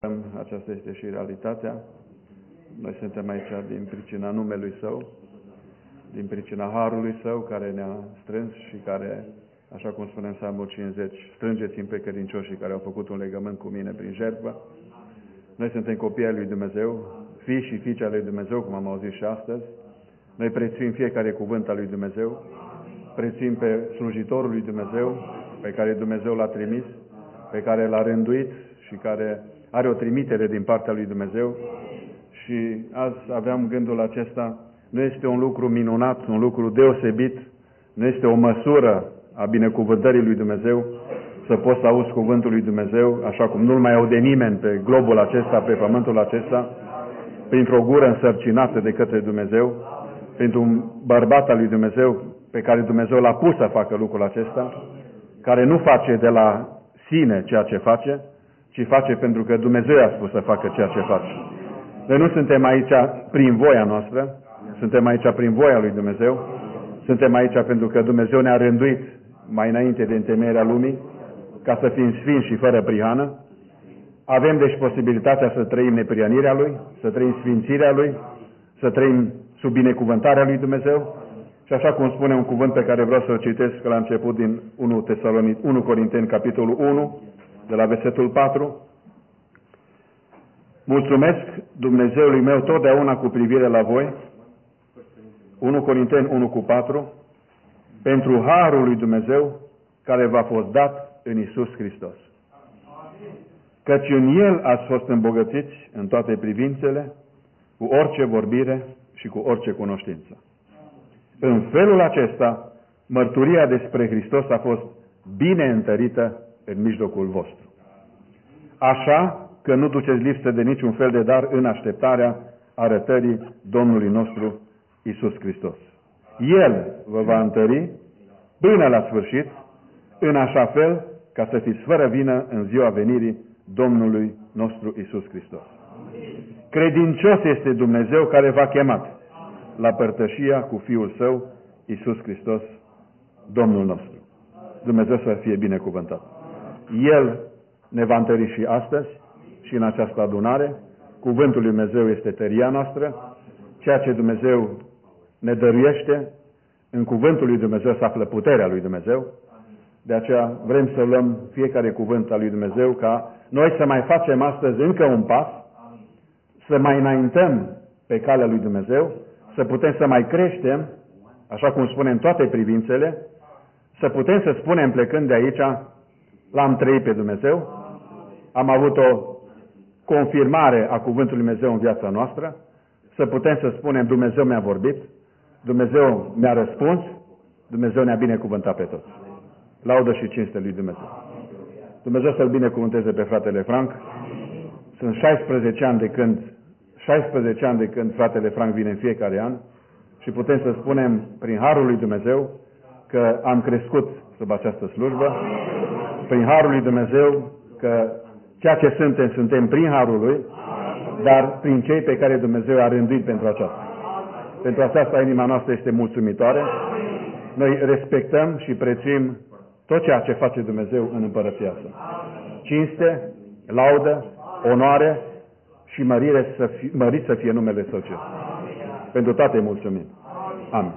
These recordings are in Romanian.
Aceasta este și realitatea. Noi suntem aici din pricina numelui Său, din pricina harului Său care ne-a strâns și care, așa cum spune în Psalmul 50, strângeți-mi pe credincioșii care au făcut un legământ cu mine prin jertfă. Noi suntem copii ai lui Dumnezeu, fii și fiice ale lui Dumnezeu, cum am auzit și astăzi. Noi prețuim fiecare cuvânt al lui Dumnezeu, prețuim pe slujitorul lui Dumnezeu, pe care Dumnezeu l-a trimis, pe care l-a rânduit și care are o trimitere din partea lui Dumnezeu. Și azi aveam gândul acesta, nu este un lucru minunat, un lucru deosebit, nu este o măsură a binecuvântării lui Dumnezeu să poți să auzi cuvântul lui Dumnezeu, așa cum nu-l mai aude nimeni pe globul acesta, pe pământul acesta, printr-o gură însărcinată de către Dumnezeu, printr-un bărbat al lui Dumnezeu pe care Dumnezeu l-a pus să facă lucrul acesta, care nu face de la sine ceea ce face, ci face pentru că Dumnezeu i-a spus să facă ceea ce face. Noi nu suntem aici prin voia noastră, suntem aici prin voia lui Dumnezeu, suntem aici pentru că Dumnezeu ne-a rânduit mai înainte de întemeierea lumii, ca să fim sfinți și fără prihană. Avem deci posibilitatea să trăim neprianirea Lui, să trăim sfințirea Lui, să trăim sub binecuvântarea lui Dumnezeu. Și așa cum spune un cuvânt pe care vreau să-l citesc la început din 1 Corinteni, capitolul 1, de la versetul 4. Mulțumesc Dumnezeului meu totdeauna cu privire la voi, 1 Corinteni 1:4, pentru harul lui Dumnezeu care v-a fost dat în Iisus Hristos. Căci în El ați fost îmbogățiți în toate privințele, cu orice vorbire și cu orice cunoștință. În felul acesta, mărturia despre Hristos a fost bine întărită în mijlocul vostru. Așa că nu duceți lipsă de niciun fel de dar în așteptarea arătării Domnului nostru Iisus Hristos. El vă va întări până la sfârșit, în așa fel ca să fiți fără vină în ziua venirii Domnului nostru Iisus Hristos. Credincios este Dumnezeu care v-a chemat la părtășia cu Fiul Său, Iisus Hristos, Domnul nostru. Dumnezeu să fie binecuvântat. El ne va întări și astăzi și în această adunare. Cuvântul lui Dumnezeu este tăria noastră. Ceea ce Dumnezeu ne dăruiește, în cuvântul lui Dumnezeu se află puterea lui Dumnezeu. De aceea vrem să luăm fiecare cuvânt al lui Dumnezeu ca noi să mai facem astăzi încă un pas, să mai înaintăm pe calea lui Dumnezeu, să putem să mai creștem, așa cum spunem în toate privințele, să putem să spunem plecând de aici, l-am trăit pe Dumnezeu, am avut o confirmare a cuvântului Dumnezeu în viața noastră, să putem să spunem Dumnezeu mi-a vorbit, Dumnezeu mi-a răspuns, Dumnezeu ne-a binecuvântat pe toți. Laudă și cinste lui Dumnezeu. Dumnezeu să-l binecuvânteze pe fratele Frank. Sunt 16 ani de când fratele Frank vine în fiecare an și putem să spunem prin harul lui Dumnezeu că am crescut sub această slujbă, prin harul lui Dumnezeu că ceea ce suntem prin harul lui, dar prin cei pe care Dumnezeu a rânduit pentru aceasta. Pentru aceasta inima noastră este mulțumitoare. Noi respectăm și prețuim tot ceea ce face Dumnezeu în împărăția Sa. Cinste, laudă, onoare și mărit să fie numele Său cer. Pentru toate mulțumim. Amin.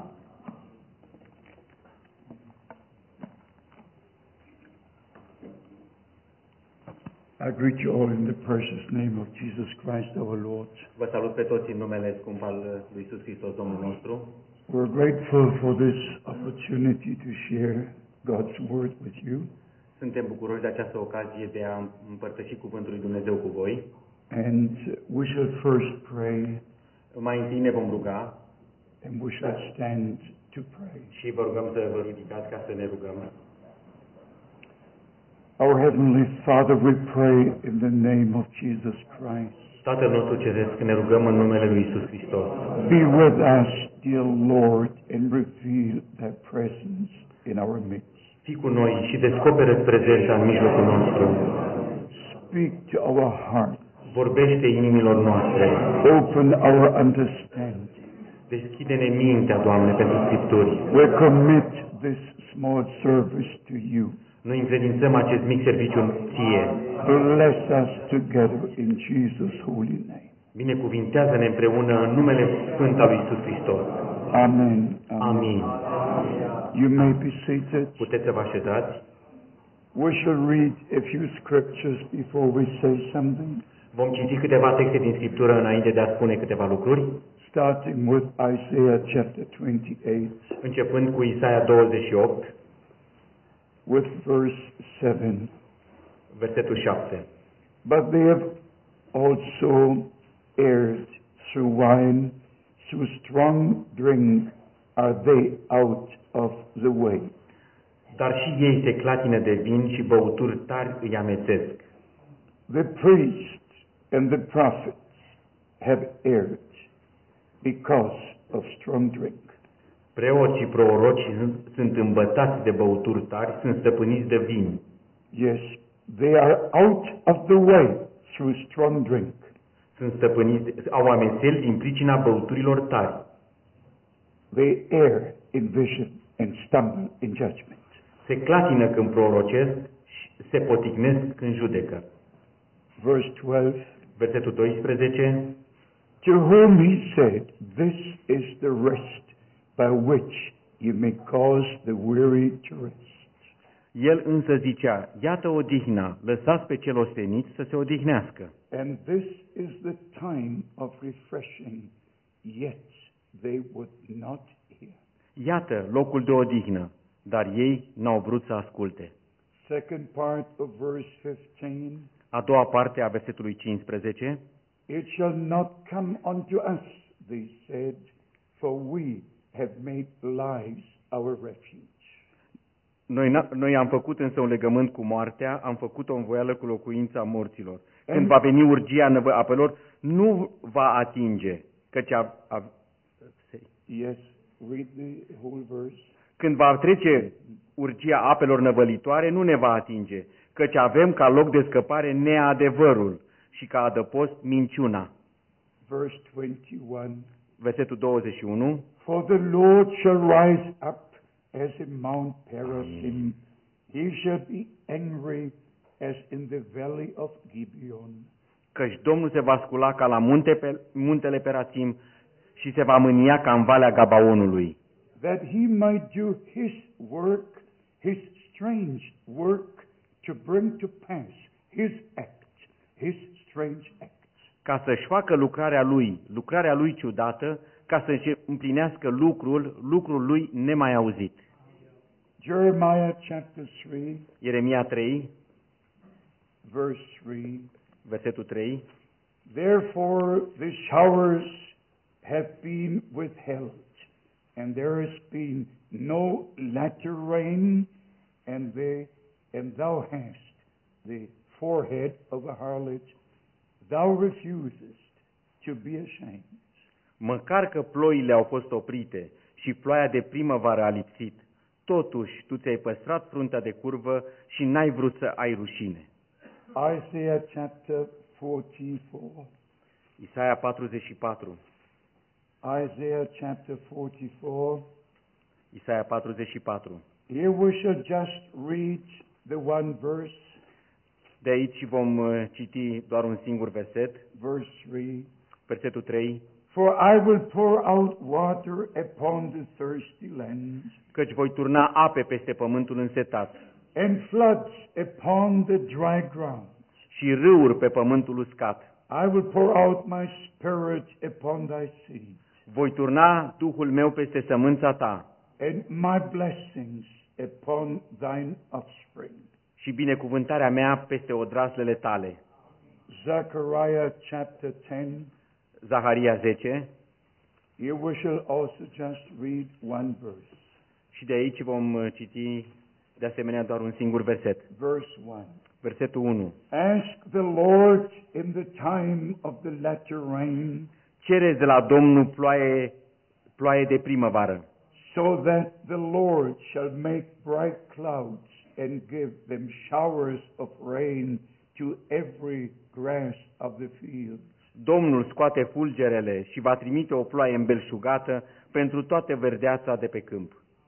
I greet you all in the precious name of Jesus Christ our Lord. Vă salut pe toți în numele scump al lui Iisus Hristos, Domnul nostru. We're grateful for this opportunity to share God's word with you. Suntem bucuroși de această ocazie de a împărtăși cuvântul lui Dumnezeu cu voi. And we shall first pray. Mai întâi ne vom ruga. And we shall stand to pray. Și vă rugăm să vă ridicați ca să ne rugăm. Our Heavenly Father, we pray in the name of Jesus Christ. Tatăl nostru ceresc, ne rugăm în numele lui Iisus Hristos. Be with us, dear Lord, and reveal thy presence in our midst. Fii cu noi și descoperă prezența în mijlocul nostru. Speak to our hearts. Vorbește inimilor noastre. Open our understanding. Deschide-ne mintea, Doamne, pentru Scripturi. We commit this small service to you. Noi încredințăm acest mic serviciu ție. Bless us together in Jesus' holy name. Binecuvintează-ne împreună în numele Sfânt al lui Iisus Hristos. Amen. Amin. You may be seated. Puteți să vă așezați. We shall read a few scriptures before we say something, Vom citi câteva texte din Scriptură înainte de a spune câteva lucruri, starting with Isaiah chapter 28, începând cu Isaia 28, with verse 7. versetul 7. But they have also erred through wine, through strong drink are they out of the way. Dar și ei se clatină de vin și băuturi tari îi amețesc. The priests and the prophets have erred because of strong drink. Preoți și proroci sunt îmbătați de băuturi tari, sunt stăpâniți de vin. Yes, they are out of the way through strong drink. Sunt stăpâniți, au amețeli din pricina băuturilor tari. They err in vision and stumble in judgment. Se clatină când prorocesc și se poticnesc când judecă. Verse 12, Versetul 12. to whom he said, this is the rest by which you may cause the weary to rest. El însă zicea, iată odihna, lăsați pe cel ostenit să se odihnească. And this is the time of refreshing, yet they would not hear. Iată locul de odihnă, dar ei n-au vrut să asculte. Second part of verse 15, A doua parte a versetului 15. it shall not come unto us, they said, for we have made lives our refuge. Noi am făcut însă un legământ cu moartea, am făcut o învoială cu locuința morților. Când va veni urgia apelor, nu va atinge, căci Yes, read the whole verse. când va trece urgia apelor năvălitoare, nu ne va atinge, căci avem ca loc de scăpare neadevărul și ca adăpost minciuna. Verse 21, Versetul 21. for the Lord shall rise up as in Mount Perazim. He shall be angry as in the valley of Gibeon. Căci Domnul se va scula ca la muntele Perațim și se va mânia ca în Valea Gabaonului, That he might do his work, his strange work, to bring to pass his act, his strange act. ca să-și facă lucrarea lui ciudată, ca să-și împlinească lucrul lui nemai auzit. Jeremiah chapter 3, Ieremia 3, verse 3. versetul 3. Therefore the showers have been withheld, and there has been no latter rain, and thou hast the forehead of a harlot. Thou refusest to be ashamed. Măcar că ploile au fost oprite și ploaia de primăvară a lipsit, totuși tu ți-ai păstrat fruntea de curvă și n-ai vrut să ai rușine. Isaiah chapter 44. Isaia 44. Isaiah chapter 44. Isaia 44. Here we shall just read the one verse, De aici vom citi doar un singur verset, verse 3. versetul 3. For I will pour out water upon the thirsty land, Căci voi turna ape peste pământul însetat and floods upon the dry ground. și râuri pe pământul uscat. I will pour out my spirit upon thy seed, Voi turna Duhul meu peste sămânța ta and my blessings upon thine offspring. și binecuvântarea mea peste odraslele tale. Zechariah chapter 10. Zaharia 10. Here we shall also just read one verse. Și de aici vom citi de asemenea doar un singur verset. Verse 1. Versetul 1. Ask the Lord in the time of the latter rain, Cereți de la Domnul ploaie de primăvară, so that the Lord shall make bright clouds and give them showers of rain to every grass of the field. Domnul scoate fulgerele și va trimite o ploaie îmbelșugată pentru toată verdeața de pe câmp.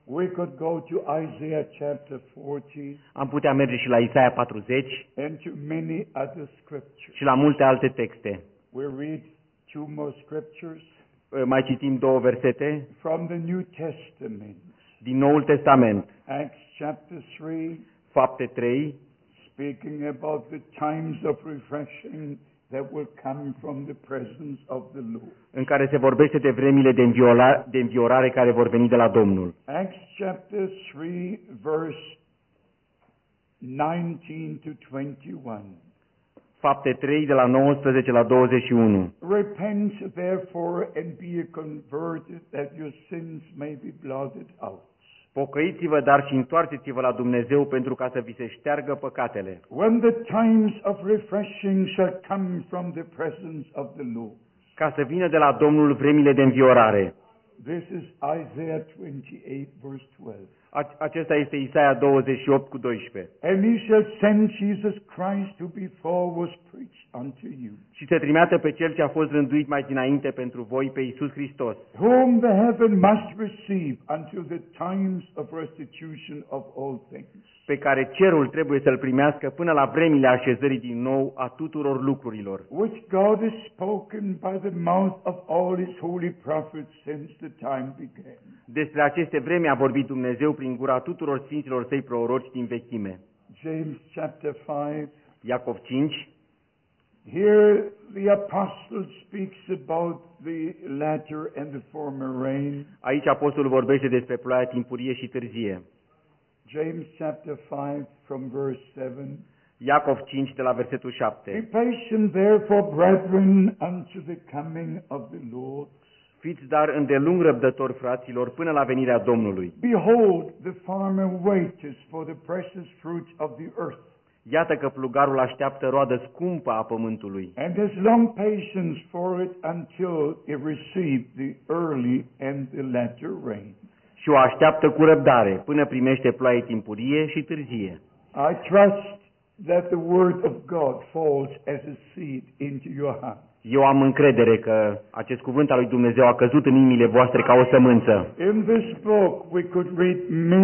We could go to Isaiah chapter 40 Am putea merge și la Isaia 40 and to many other scriptures. și la multe alte texte. We read two more scriptures Mai citim două versete from the New Testament. din Noul Testament. Acts chapter 3, Fapte 3, speaking about the times of refreshing that will come from the presence of the Lord. în care se vorbește de vremile de înviorare care vor veni de la Domnul. Acts chapter 3, verse 19 to 21. Fapte 3 de la 19 la 21. Repent therefore and be converted, that your sins may be blotted out. Pocăiți-vă, dar și întoarceți-vă la Dumnezeu pentru ca să vi se șteargă păcatele. When the times of refreshing shall come from the presence of the Lord. Ca să vină de la Domnul vremile de înviorare. This is Isaiah 28, verse 12. Acesta este Isaia 28 cu 12. And he shall send Jesus Christ, who before was preached unto you, Și se trimeată pe Cel ce a fost rânduit mai dinainte pentru voi, pe Iisus Hristos, whom the heaven must receive until the times of restitution of all things, pe care cerul trebuie să-L primească până la vremile așezării din nou a tuturor lucrurilor, which God has spoken by the mouth of all his holy prophets since the time began. Despre aceste vreme a vorbit Dumnezeu prin gura tuturor sfinților săi proroci din vechime. James chapter 5. Iacov 5. Here the apostle speaks about the latter and the former rain. Aici apostolul vorbește despre ploaia timpurie și târzie. James chapter 5 from verse 7. Iacov 5 de la versetul Be 7. patient therefore, brethren, unto the coming of the Lord. Fiți dar îndelung răbdători, fraților, până la venirea Domnului. Behold, the farmer waiteth for the precious fruit of the earth, Iată că plugarul așteaptă roadă scumpă a pământului and has long patience for it until it receive the early and the latter rain. și o așteaptă cu răbdare până primește ploaie timpurie și târzie. I trust that the word of God falls as a seed into your heart. Eu am încredere că acest cuvânt al lui Dumnezeu a căzut în inimile voastre ca o sămânță. In this book we could read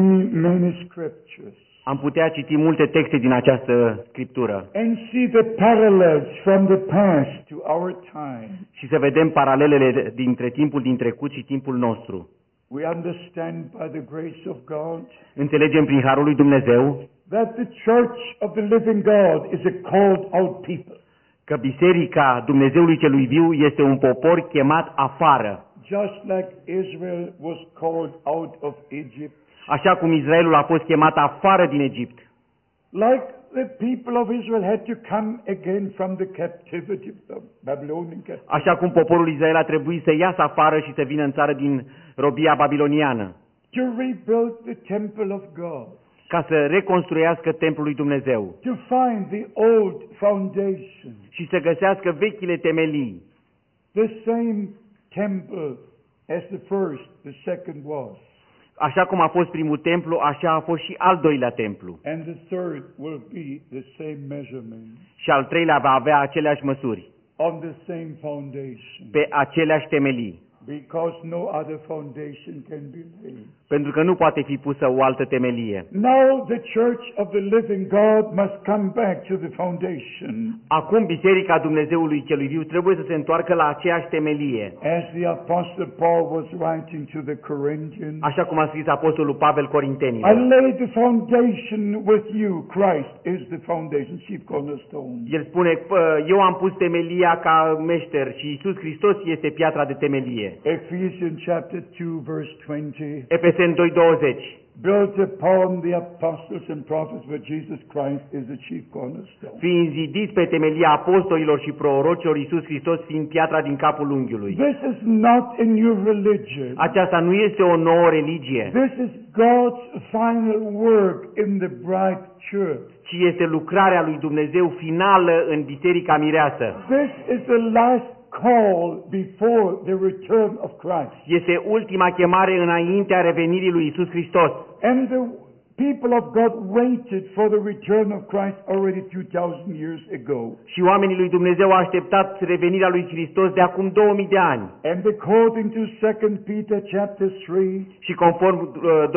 many scriptures Am putea citi multe texte din această scriptură and see the parallels from the past to our time. și să vedem paralelele dintre timpul din trecut și timpul nostru. We understand by the grace of God Înțelegem prin harul lui Dumnezeu that the church of the living God is a called out people. că biserica Dumnezeului celui viu este un popor chemat afară, Just like Israel was called out of Egypt, așa cum Israelul a fost chemat afară din Egipt, like the people of Israel had to come again from the captivity, the Babylonian captivity, așa cum poporul Israel a trebuit să iasă afară și să vină în țară din robia babiloniană, to rebuild the temple of God, ca să reconstruiască templul lui Dumnezeu to find the old foundation, și să găsească vechile temelii. the same temple as the first, the second was, Așa cum a fost primul templu, așa a fost și al doilea templu. and the third will be the same measurement Și al treilea va avea aceleași măsuri, on the same foundation, pe aceleași temelii, because no other foundation can be laid. pentru că nu poate fi pusă o altă temelie. Now the church of the living God must come back to the foundation, Acum Biserica Dumnezeului celui viu trebuie să se întoarcă la aceeași temelie. as the apostle Paul was writing to the Corinthians. Așa cum a scris apostolul Pavel I Corintenilor. laid the foundation with you. Christ is the foundation, chief cornerstone. El spune, eu am pus temelia ca meșter și Iisus Hristos este piatra de temelie. Ephesians chapter 2 verse 20. Efeseni 2:20. Built upon the apostles and prophets, but Jesus Christ is the chief cornerstone. Fiind zidiți pe temelia apostolilor și prorocilor, Iisus Hristos fiind piatra din capul unghiului. This is not a new religion. Aceasta nu este o nouă religie, This is God's final work in the bride church. ci este lucrarea lui Dumnezeu finală în Biserica Mireasă. This is the last call before the return of Christ. Este ultima chemare înaintea revenirii lui Iisus Hristos. And the people of God waited for the return of Christ already 2000 years ago. Și oamenii lui Dumnezeu au așteptat revenirea lui Hristos de acum 2000 de ani. And according to 2 Peter chapter 3, Și conform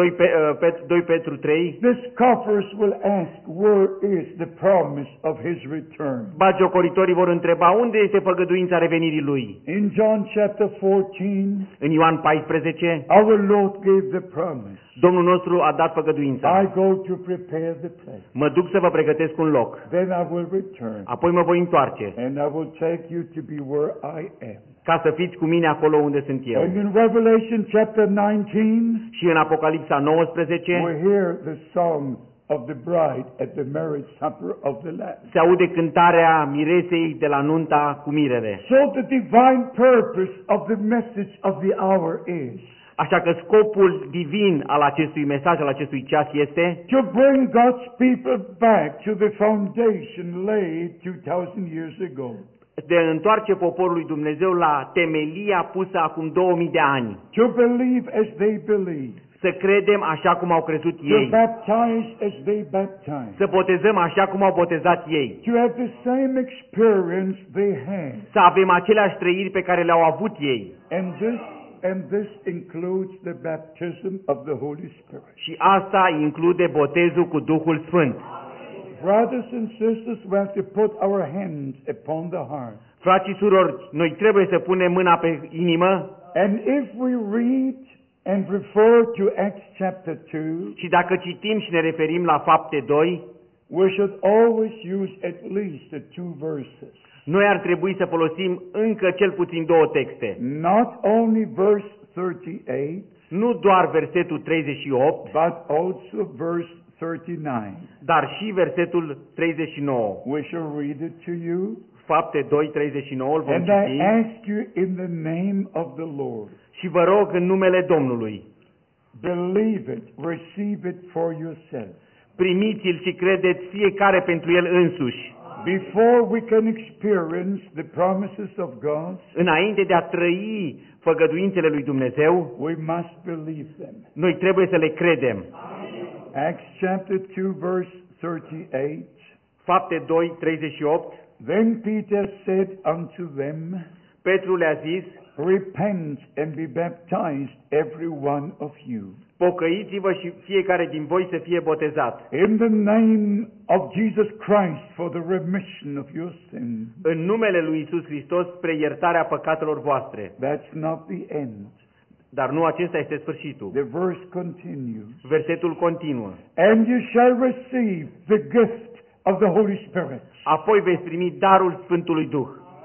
2 Petru 3, the scoffers will ask, where is the promise of his return? bagiocoritorii vor întreba unde este făgăduința revenirii lui. In John chapter 14, În Ioan 14, our Lord gave the promise. Domnul nostru a dat făgăduința. I go to prepare the place. Mă duc să vă pregătesc un loc. Then I will return. Apoi mă voi întoarce And I will take you to be where I am. ca să fiți cu mine acolo unde sunt eu. And in Revelation chapter 19, Și în Apocalipsa 19 we hear the song of the bride at the marriage supper of the Lamb. se aude cântarea miresei de la nunta cu mirele. So the divine purpose of the message of the hour is Așa că scopul divin al acestui mesaj, al acestui ceas este to bring God's people back to the foundation laid 2000 years ago. de a întoarce poporul lui Dumnezeu la temelia pusă acum 2000 de ani. To believe as they believe. Să credem așa cum au crezut To ei. baptize as they baptize. Să botezăm așa cum au botezat ei. To have the same experience they had. Să avem aceleași trăiri pe care le-au avut ei. And this includes the baptism of the Holy Spirit. Și asta include botezul cu Duhul Sfânt. Brothers and sisters, we have to put our hands upon the heart. Frați și surori, noi trebuie să punem mâna pe inimă And if we read and refer to Acts chapter 2, și dacă citim și ne referim la Fapte 2, we should always use at least the two verses. noi ar trebui să folosim încă cel puțin două texte. Not only verse 38, Nu doar versetul 38, but also verse 39. dar și versetul 39. We shall read it to you. Fapte 2, 39, îl vom And citi. I ask you in the name of the Lord, Și vă rog în numele Domnului, believe it, receive it for yourself. primiți-l și credeți fiecare pentru el însuși. Before we can experience the promises of God, Înainte de a trăi făgăduințele lui Dumnezeu, we must believe them. noi trebuie să le credem. Acts chapter 2 verse 38. Fapte 2, 38, Then Peter said unto them, Petru le-a zis, repent and be baptized every one of you pocăiți-vă și fiecare din voi să fie botezat. in the name of Jesus Christ for the remission of your sin. În numele lui Isus Hristos spre iertarea păcatelor voastre. That's not the end. Dar nu acesta este sfârșitul. The verse continues. Versetul continuă. And you shall receive the gift of the Holy Spirit. Apoi veți primi darul Sfântului Duh.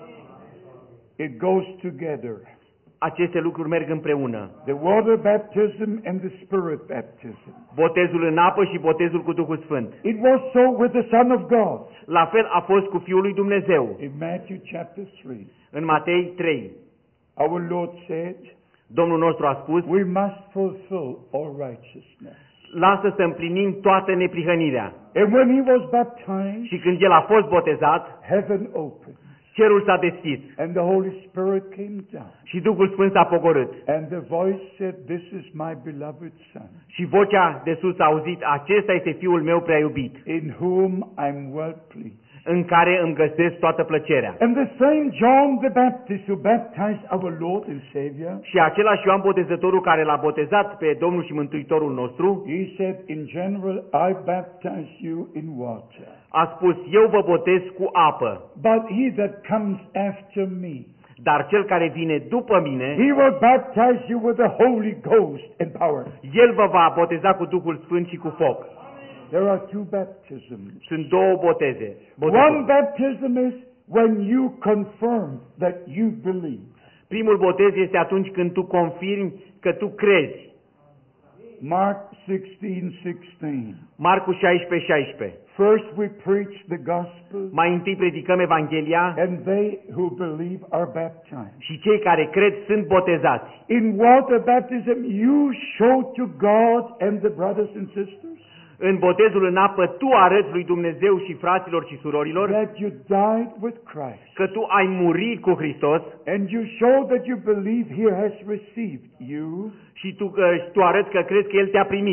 It goes together. Aceste lucruri merg împreună. The water baptism and the Spirit baptism. Botezul în apă și botezul cu Duhul Sfânt. It was so with the Son of God. La fel a fost cu Fiul lui Dumnezeu. In Matthew chapter 3, În Matei 3, our Lord said, Domnul nostru a spus, we must fulfill all righteousness. lasă să împlinim toată neprihănirea. And when he was baptized, Și când el a fost botezat, heaven opened, cerul s-a deschis and the Holy Spirit came down. și Duhul Sfânt s-a pogorât. And the voice said, this is my beloved Son, Și vocea de sus a auzit, acesta este Fiul meu prea iubit, in whom I'm well pleased. în care îmi găsesc toată plăcerea. And the same John the Baptist who baptized our Lord and Savior, Și același Ioan Botezătorul care l-a botezat pe Domnul și Mântuitorul nostru, he said, in general, I baptize you in water. a spus, eu vă botez cu apă, But he that comes after me, dar cel care vine după mine, he will baptize you with the Holy Ghost and power. el vă va boteza cu Duhul Sfânt și cu foc. There are two baptisms. Sunt două boteze. One baptism is when you confirm that you believe. Primul botez este atunci când tu confirmi că tu crezi. Mark 16:16. Marcu 16:16. First we preach the gospel, Mai întâi predicăm Evanghelia and they who believe are baptized. și cei care cred sunt botezați. In water baptism, you show to God and the brothers and sisters În botezul în apă tu arăți lui Dumnezeu și fraților și surorilor that you died with Christ, că tu ai murit cu Hristos and you show that you believe He has received you, și tu arăți că crezi că El te-a primit.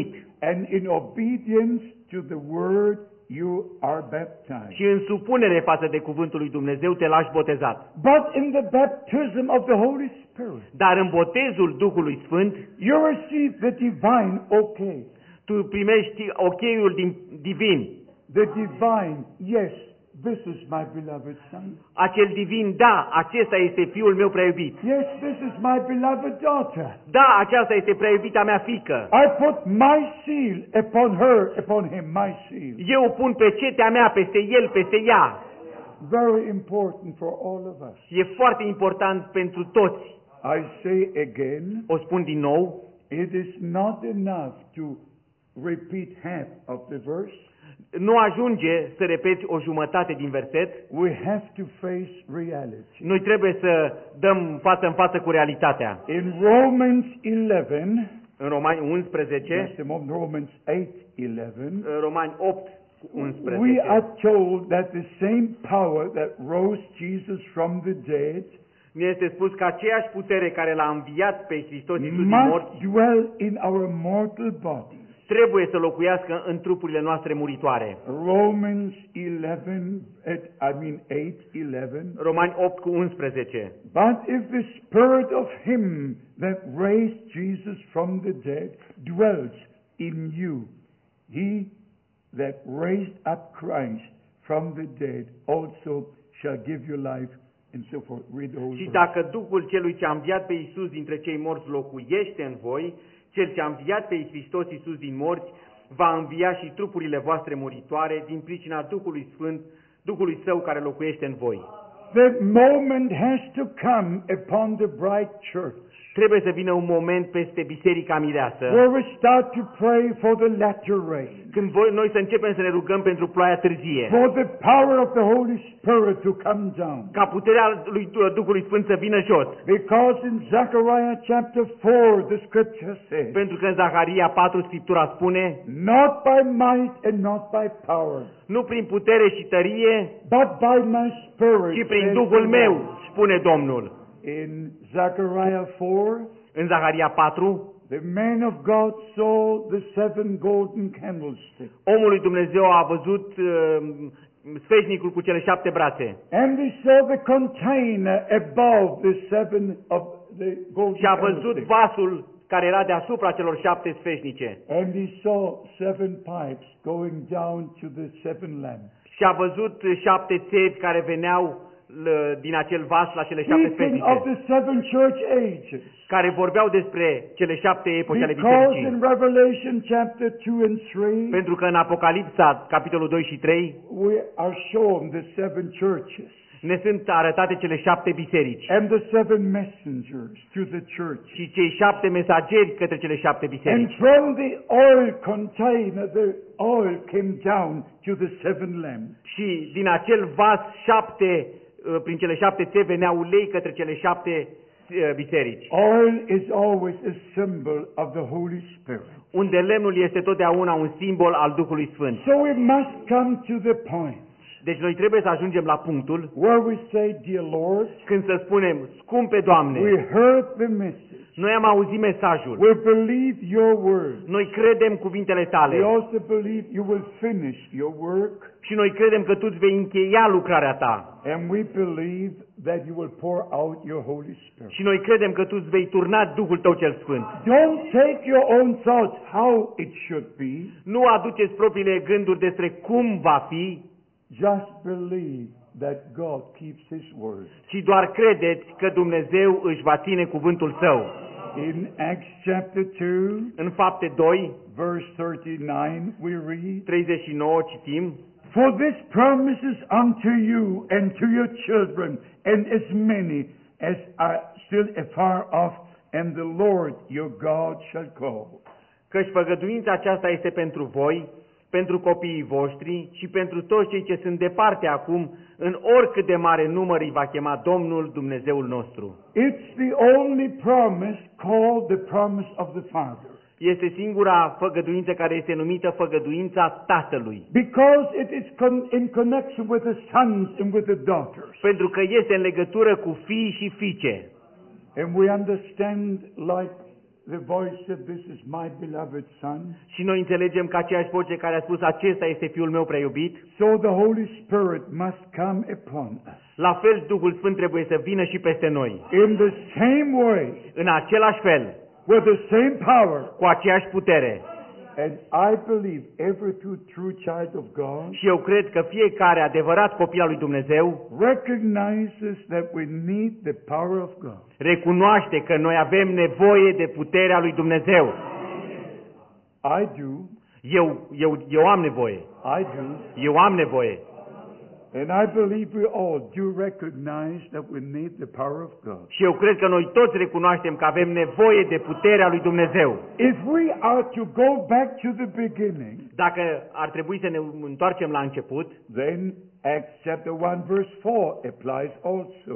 and in obedience to the word you are baptized. și în supunere față de cuvântul lui Dumnezeu te lași botezat. But in the baptism of the Holy Spirit, Dar în botezul Duhului Sfânt, you receive the divine okay. tu primești ocheiul divin. The divine, yes, this is my beloved son. Acel divin, da, acesta este fiul meu prea iubit. Yes, this is my beloved daughter. Da, aceasta este prea iubita mea fiică. I put my seal upon her, upon him, my seal. Eu pun pecetea mea peste el, peste ea. Very important for all of us. E foarte important pentru toți. I say again, O spun din nou, it is not enough to repeat half of the verse. nu ajunge să repeți o jumătate din verset. We have to face reality. Noi trebuie să dăm față în față cu realitatea. In Romans 11, În Romani 11, just a moment, Romans 8:11, în Romani 8, we 11, are told that the same power that rose Jesus from the dead ne este spus că aceeași putere care l-a înviat pe Hristos Iisus din must morți dwell in our mortal body. trebuie să locuiască în trupurile noastre muritoare. Romans 8:11. Romani 8 cu 11. But if the spirit of him that raised Jesus from the dead dwells in you, he that raised up Christ from the dead also shall give you life, and so forth. Read the whole Și verse. dacă Duhul celui ce a înviat pe Iisus dintre cei morți locuiește în voi, cel ce a înviat pe Hristos Iisus din morți va învia și trupurile voastre muritoare din pricina Duhului Sfânt, Duhului Său care locuiește în voi. That moment has to come upon the bride church, Trebuie să vină un moment peste Biserica Mireasă, where we start to pray for the latter rain, când noi să începem să ne rugăm pentru ploaia târzie, for the power of the Holy Spirit to come down. ca puterea lui Duhului Sfânt să vină jos. Because in Zechariah chapter 4, the scripture says, Pentru că în Zaharia 4 Scriptura spune, not by might and not by power, nu prin putere și tărie, but by my spirit, ci prin says Duhul the meu, Lord. spune Domnul. In Zechariah 4, În Zaharia 4, the man of God saw the 7 golden candlesticks, omul lui Dumnezeu a văzut sfeșnicul cu cele 7 brațe and he saw the container above the 7 of the golden și a văzut candlesticks, vasul care era deasupra celor 7 sfeșnice and he saw 7 pipes going down to the 7 lamps, și a văzut 7 țevi care veneau din acel vas la cele 7 speaking of sfeșnice, the 7 church ages. care vorbeau despre cele 7 epoci ale Because bisericii. in Revelation chapter 2 and 3, Pentru că în Apocalipsa, capitolul 2 și 3, we are shown the 7 churches ne sunt arătate cele 7 biserici and the 7 messengers to the church. și cei 7 mesageri către cele 7 And biserici. from the oil container, the oil came down to the 7 lamps. Și din acel vas 7, prin cele 7 țevi venea ulei către cele 7 biserici. Oil is always a symbol of the Holy Spirit. Unde lemnul este totdeauna un simbol al Duhului Sfânt. So we must come to the point Deci noi trebuie să ajungem la punctul where we say, Dear Lord, când să spunem, scumpe Doamne, we heard the message. noi am auzit mesajul, We believe your word. noi credem cuvintele We tale also believe you will finish your work. și noi credem că tu îți vei încheia lucrarea ta And we believe that you will pour out your Holy Spirit. și noi credem că tu îți vei turna Duhul tău cel Sfânt. Don't take your own thoughts how it should be. Nu aduceți propriile gânduri despre cum va fi, Just believe that God keeps His word. ci doar credeți că Dumnezeu își va ține cuvântul său. In Acts chapter 2, În Fapte 2, verse 39, we read, 39 citim, For this promises unto you and to your children and as many as are still afar off, and the Lord your God shall call. căci făgăduința aceasta este pentru voi, pentru copiii voștri și pentru toți cei ce sunt departe acum, în oricât de mare număr îi va chema Domnul Dumnezeul nostru. It's the only promise called the promise of the Father, Este singura făgăduință care este numită făgăduința Tatălui, because it is in connection with the sons and with the daughters. pentru că este în legătură cu fii și fiice. And we understand, like the voice said, "This is my beloved Son." Și noi înțelegem că aceeași voce care a spus, acesta este Fiul meu prea iubit, So the Holy Spirit must come upon us. la fel Duhul Sfânt trebuie să vină și peste noi. In the same way, În același fel, with the same power. cu aceeași putere. And I believe every true child of God Și eu cred că fiecare adevărat copil al lui Dumnezeu recognizes that we need the power of God. recunoaște că noi avem nevoie de puterea lui Dumnezeu. I do. Eu am nevoie. I do. Eu am nevoie. And I believe we all do recognize that we need the power of God. Și eu cred că noi toți recunoaștem că avem nevoie de puterea lui Dumnezeu. If we are to go back to the beginning, Dacă ar trebui să ne întoarcem la început, then Acts chapter 1 verse 4 applies also.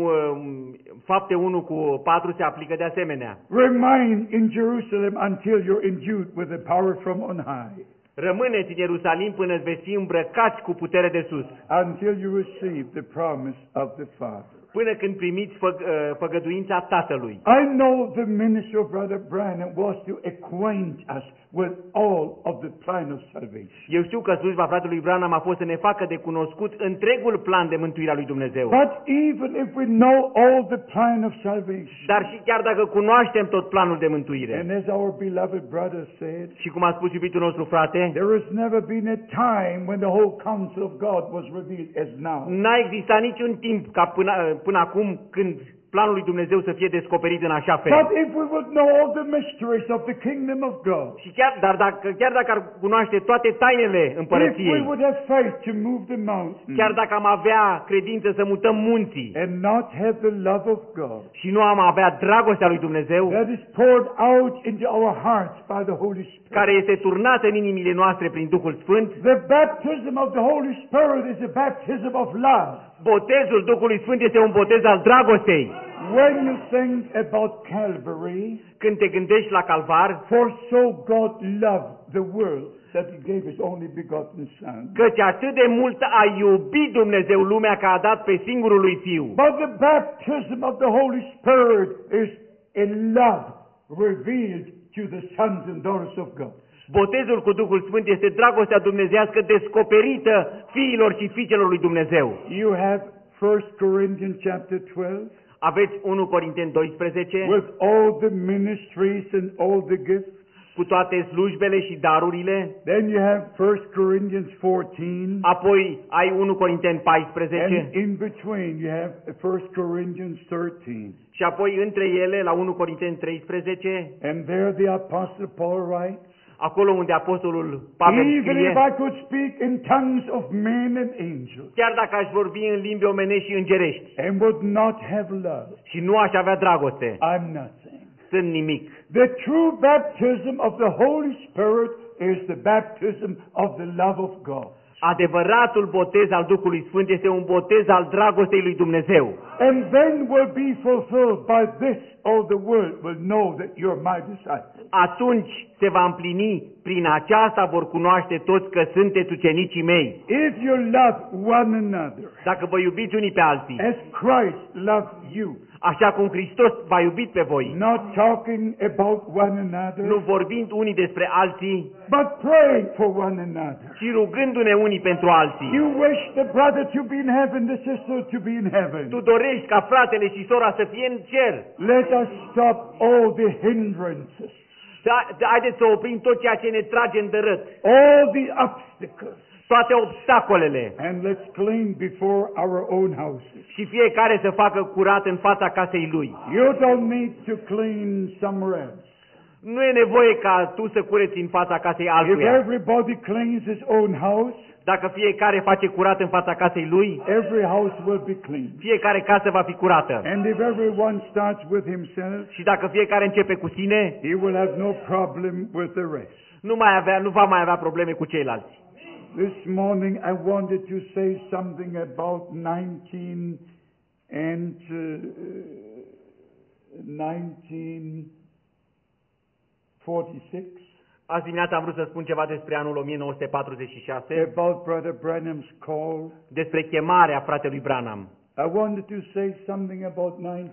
Fapte 1:4 se aplică de asemenea. Remain in Jerusalem until you're endued with the power from on high, Rămâneți în Ierusalim până veți fi îmbrăcați cu putere de sus, until you receive the promise of the Father. până când primiți făgăduința Tatălui. I know the ministry of Brother Branham was to acquaint us with all of the plan of salvation. Eu știu că slujba fratelui Branham a fost să ne facă de cunoscut întregul plan de mântuire a lui Dumnezeu. But even if we know all the plan of salvation, Dar și chiar dacă cunoaștem tot planul de mântuire, and as our beloved brother said, și cum a spus iubitul nostru frate, there has never been a time when the whole counsel of God was revealed as now. n-a existat niciun timp ca până acum când planul lui Dumnezeu să fie descoperit în așa fel. But if we would know all the mysteries of the kingdom of God, Și chiar dacă ar cunoaște toate tainele if we împărăției, would have faith to move the mountain, chiar dacă am avea credință să mutăm munții and not have the love of God și nu am avea dragostea lui Dumnezeu, that is poured out into our hearts by the Holy Spirit, care este turnată în inimile noastre prin Duhul Sfânt, the baptism of the Holy Spirit is a baptism of love. botezul Duhului Sfânt este un botez al dragostei. When you think about Calvary, Când te gândești la Calvar, for so God loved the world that He gave His only begotten Son. căci atât de mult a iubit Dumnezeu lumea că a dat pe singurul lui Fiu. But the baptism of the Holy Spirit is in love revealed to the sons and daughters of God. Botezul cu Duhul Sfânt este dragostea dumnezeiască descoperită fiilor și fiicelor lui Dumnezeu. You have 1 Corinthians chapter 12 Aveți 1 Corinteni 12 with all the ministries and all the gifts. cu toate slujbele și darurile, Then you have 1 Corinthians 14, apoi ai 1 Corinteni 14 and in between you have 1 Corinthians 13. și apoi între ele la 1 Corinteni 13, And there the Apostle Paul writes, acolo unde apostolul Pavel even scrie, if I could speak in tongues of men and angels, chiar dacă aș vorbi în limbi omenești și îngerești and would not have love, și nu aș avea dragoste, I'm nothing. sunt nimic. The true baptism of the Holy Spirit is the baptism of the love of God. Adevăratul botez al Duhului Sfânt este un botez al dragostei lui Dumnezeu. And then will be fulfilled by this, all the world will know that you're my disciple. Atunci se va împlini, prin aceasta vor cunoaște toți că sunteți ucenicii mei. If you love one another Dacă vă iubiți unii pe alții, as Christ loved you, așa cum Hristos v-a iubit pe voi, not talking about one another, nu vorbind unii despre alții, but praying for one another. ci rugându-ne unii pentru alții. You wish the brother to be in heaven, the sister to be in heaven. Tu dorești ca fratele și sora să fie în cer. Let us stop all the hindrances, Haideți să oprim tot ceea ce ne trage în dărât, all the obstacles, toate obstacolele, and let's clean before our own houses. și fiecare să facă curat în fața casei lui. You don't need to clean somewhere else. Nu e nevoie ca tu să cureți în fața casei If altuia. everybody cleans his own house, Dacă fiecare face curat în fața casei lui, every house will be clean. fiecare casă va fi curată. And if everyone starts with himself, Și dacă fiecare începe cu sine, he will have no problem with the rest. nu va mai avea probleme cu ceilalți. This morning I wanted to say something about 1946, Azi dimineața am vrut să spun ceva despre anul 1946, about Brother Branham's call despre chemarea fratelui Branham. I wanted to say something about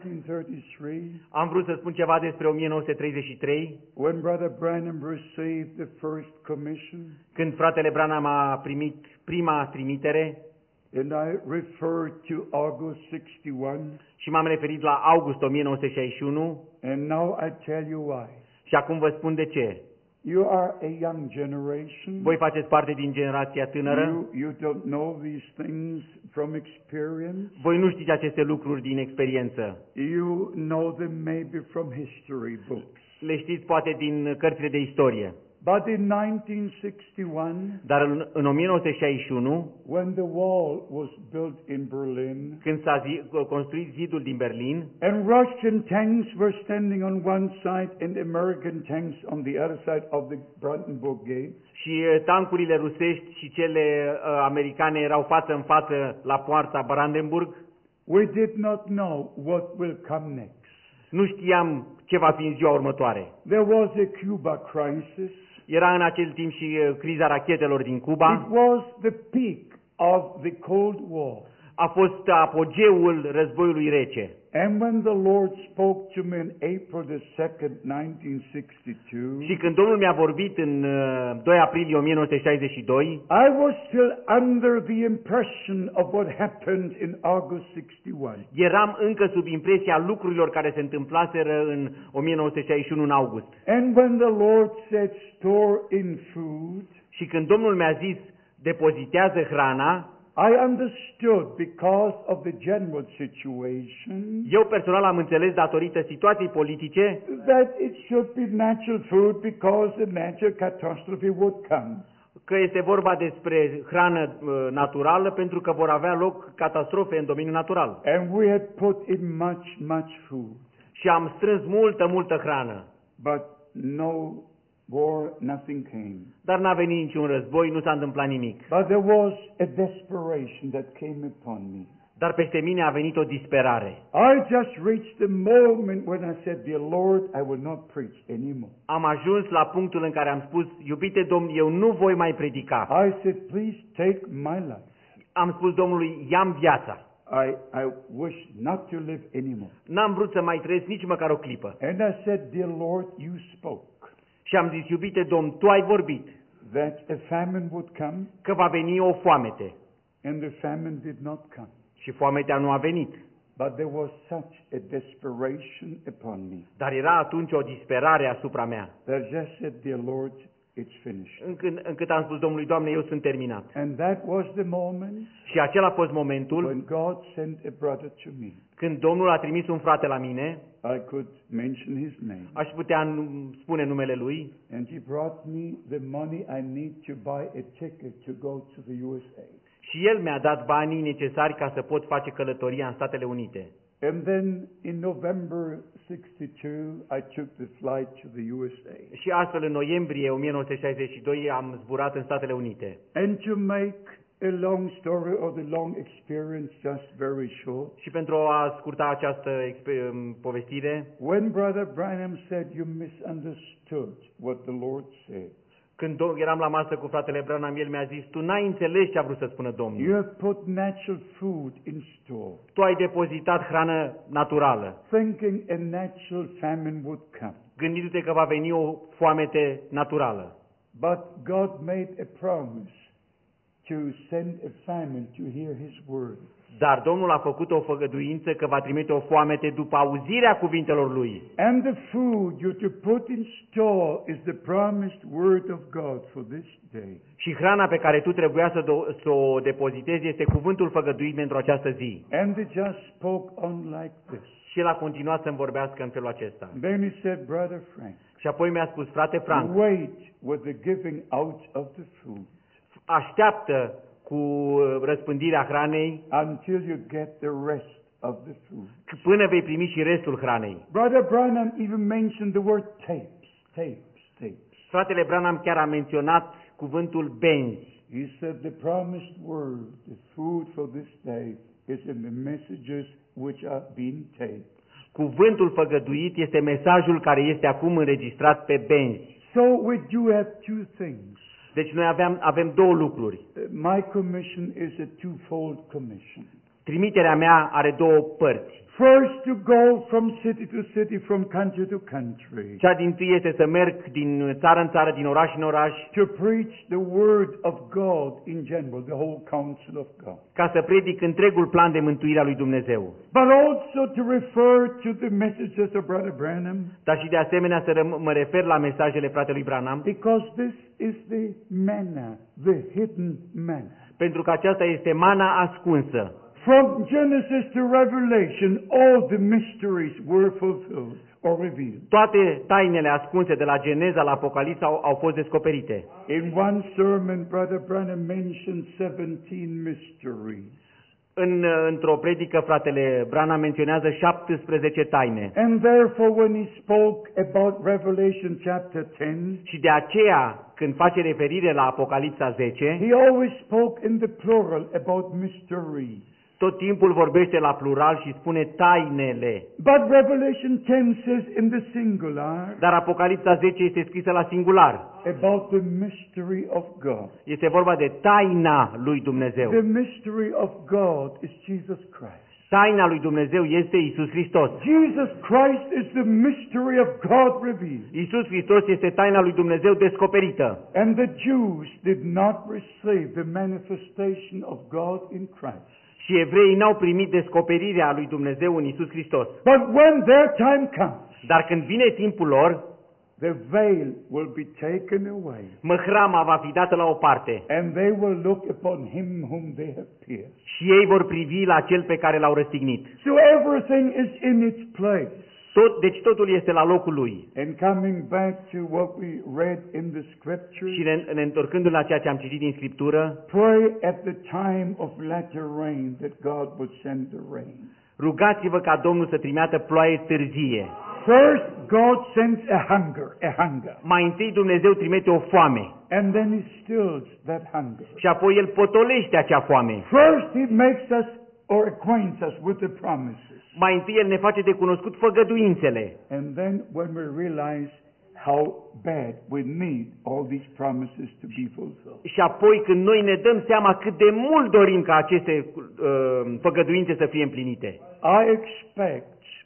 1933, Am vrut să spun ceva despre 1933, when Brother Branham received the first commission, când fratele Branham a primit prima trimitere and I referred to August 61, și m-am referit la august 1961 and now I tell you why. și acum vă spun de ce. You are a young generation. Voi faceți parte din generația tânără, You don't know these things from experience. voi nu știți aceste lucruri din experiență. You know them maybe from history books. Le știți poate din cărțile de istorie. But in 1961, Dar în 1961, when the wall was built in Berlin, când s-a construit zidul din Berlin and Russian tanks were standing on one side and American tanks on the other side of the Brandenburg Gate, și tancurile rusești și cele americane erau față în față la poarta Brandenburg, we did not know what will come next. nu știam ce va fi în ziua următoare. There was a Cuba crisis. Era în acel timp și criza rachetelor din Cuba. It was the peak of the Cold War. A fost apogeul războiului rece. And when the Lord spoke to me on April the 2nd, 1962, Și când Domnul mi-a vorbit în 2 aprilie 1962, I was still under the impression of what happened in August 61. eram încă sub impresia lucrurilor care se întâmplaseră în 1961 în august. And when the Lord said, store in food, Și când Domnul mi-a zis, depozitează hrana, I understood because of the general situation eu personal am înțeles datorită situației politice that it should be natural food because a natural catastrophe would come. că este vorba despre hrană naturală pentru că vor avea loc catastrofe în domeniul natural. And we had put in much food. Și am strâns multă hrană. But no war, nothing came. Dar n-a venit niciun război, nu s-a întâmplat nimic. But there was a desperation that came upon me. Dar peste mine a venit o disperare. I just reached the moment when I said, Dear Lord, I will not preach anymore. Am ajuns la punctul în care am spus, iubite Domn, eu nu voi mai predica. I said, please take my life. Am spus Domnului, ia-mi viața. I wish not to live anymore. N-am vrut să mai trăiesc nici măcar o clipă. And I said, Dear Lord, you spoke Și am zis, iubite Domn, Tu ai vorbit that a famine would come, că va veni o foamete. and the famine did not come. Și foametea nu a venit. But there was such a desperation upon me Dar era atunci o disperare asupra mea. that I just said, Dear Lord, it's finished. Încât am spus Domnului, Doamne, eu sunt terminat. And that was the moment Și acela a fost momentul when God sent a brother to me. când Domnul a trimis un frate la mine, I could mention his name. aș putea spune numele lui, And he brought me the money I need to buy a ticket to go to the USA. și el mi-a dat banii necesari ca să pot face călătoria în Statele Unite. And then in November 62, I took the flight to the USA. Și astfel, în noiembrie 1962, am zburat în Statele Unite. And to make a long story or the long experience just very short, Și pentru a scurta această povestire, when Brother Branham said, you misunderstood what the Lord said, când eram la masă cu fratele Branham, el mi-a zis, tu n-ai înțeles ce a vrut să spună you Domnul. have put natural food in store, Tu ai depozitat hrană naturală, thinking a natural famine would come. gândindu-te că va veni o foamete naturală. But God made a promise to send a famine to hear his word. Dar Domnul a făcut o făgăduință că va trimite o foamete după auzirea cuvintelor Lui. And the food you to put in store is the promised word of God for this day. Și hrana pe care tu trebuia să o depozitezi este cuvântul făgăduit pentru această zi. And they just spoke on like this. Și el a continuat să-mi vorbească în felul acesta. Then he said, Brother Frank, Și apoi mi-a spus, frate Frank, wait with the giving out of the food așteaptă cu răspândirea hranei until you get the rest of the food. până vei primi și restul hranei. Brother Branham even mentioned the word tapes. Fratele Branham chiar a menționat cuvântul benzi. He said the promised word, the food for this day, is in the messages which are being taped. Cuvântul făgăduit este mesajul care este acum înregistrat pe benzi. So we do have two things. Deci noi avem două lucruri. My commission is a twofold commission. Trimiterea mea are două părți. First, to go from city to city, from country to country, Cea dintâi este să merg din țară în țară, din oraș în oraș, to preach the word of God in general, the whole counsel of God. ca să predic întregul plan de mântuire a lui Dumnezeu. But also to refer to the messages of Brother Branham, Dar și de asemenea să mă refer la mesajele fratelui Branham, because this is the manna, the hidden manna. pentru că aceasta este mana ascunsă. From Genesis to Revelation, all the mysteries were fulfilled or revealed. Toate tainele ascunse de la Geneza la Apocalipsa au fost descoperite. In one sermon, Brother Branham mentioned 17 mysteries. Într-o predică, fratele Branham menționează 17 taine. And therefore, when he spoke about Revelation chapter 10, Și de aceea, când face referire la Apocalipsa 10, he always spoke in the plural about mysteries. tot timpul vorbește la plural și spune tainele. But Revelation 10 says in the singular Dar Apocalipsa 10 este scrisă la singular. about the mystery of God. Este vorba de taina lui Dumnezeu. The mystery of God is Jesus Christ. Taina lui Dumnezeu este Isus Hristos. Jesus Christ is the mystery of God revealed. Isus Hristos este taina lui Dumnezeu descoperită. And the Jews did not receive the manifestation of God in Christ. Și evreii n-au primit descoperirea lui Dumnezeu în Isus Hristos. But when their time comes, Dar când vine timpul lor, the veil will be taken away, măhrama va fi dată la o parte and they will look upon him whom they have pierced. și ei vor privi la cel pe care l-au răstignit. So everything is in its place. Deci totul este la locul lui. And coming back to what we read in the scripture, Și ne întorcându-ne la ceea ce am citit din Scriptură, pray at the time of latter rain that God would send the rain. rugați-vă ca Domnul să trimită ploaie târzie. First, God sends a hunger, Mai întâi Dumnezeu trimite o foame and then He stills that hunger. și apoi El potolește acea foame. First, He makes us or acquaints us with the promises, Mai întâi El ne face de cunoscut făgăduințele. and then when we realize how bad we need all these promises to be fulfilled, Și apoi când noi ne dăm seama cât de mult dorim ca aceste făgăduințe să fie împlinite. I expect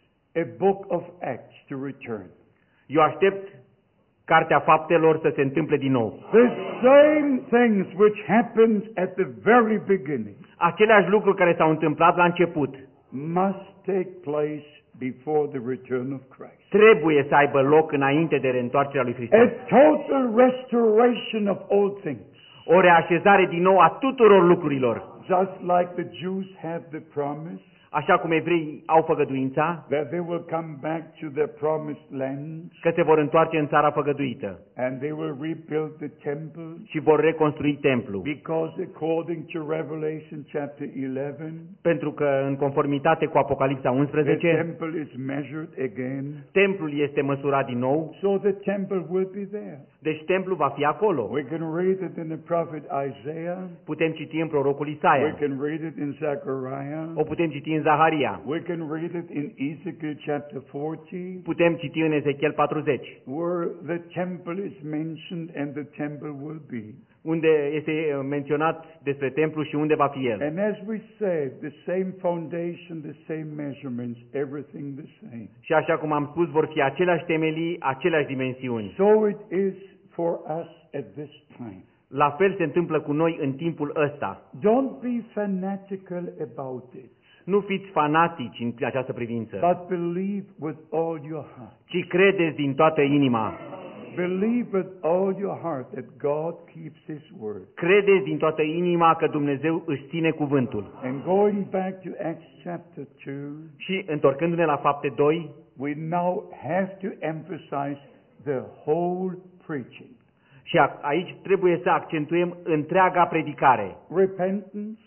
a book of Acts to return. Eu aștept Cartea Faptelor să se întâmple din nou. The same things which happened at the very beginning Aceleași lucruri care s-au întâmplat la început must take place before the return of Christ. trebuie să aibă loc înainte de reîntoarcerea lui Hristos. A total restoration of all things. O reașezare din nou a tuturor lucrurilor. Just like the Jews have the promise Așa cum evreii au făgăduința that they will come back to their promised land că se vor întoarce în țara făgăduită and they will rebuild the temple, și vor reconstrui templu. because according to Revelation chapter 11, Pentru că în conformitate cu Apocalipsa the 11, temple is measured again, templul este măsurat din nou, so the temple will be there. deci templul va fi acolo. We can read it in the prophet Isaiah, Putem citi în prorocul we Isaia, can read it in Zechariah, o putem citi în Zaharia, we can read it in Ezekiel chapter 40, putem citi în Ezechiel 40, where the temple is mentioned and the temple will be. unde este menționat despre templu și unde va fi el. And as we said, the same foundation, the same measurements, everything the same. Și așa cum am spus, vor fi aceleași temelii, aceleași dimensiuni. So it is for us at this time. La fel se întâmplă cu noi în timpul ăsta. Don't be fanatical about it, Nu fiți fanatici în această privință, but believe with all your heart. ci credeți din toată inima. Believe with all your heart that God keeps His word. Credeți din toată inima că Dumnezeu își ține cuvântul. And going back to Acts chapter 2, Și întorcându-ne la Fapte 2, we now have to emphasize the whole preaching. și aici trebuie să accentuăm întreaga predicare. Repentance,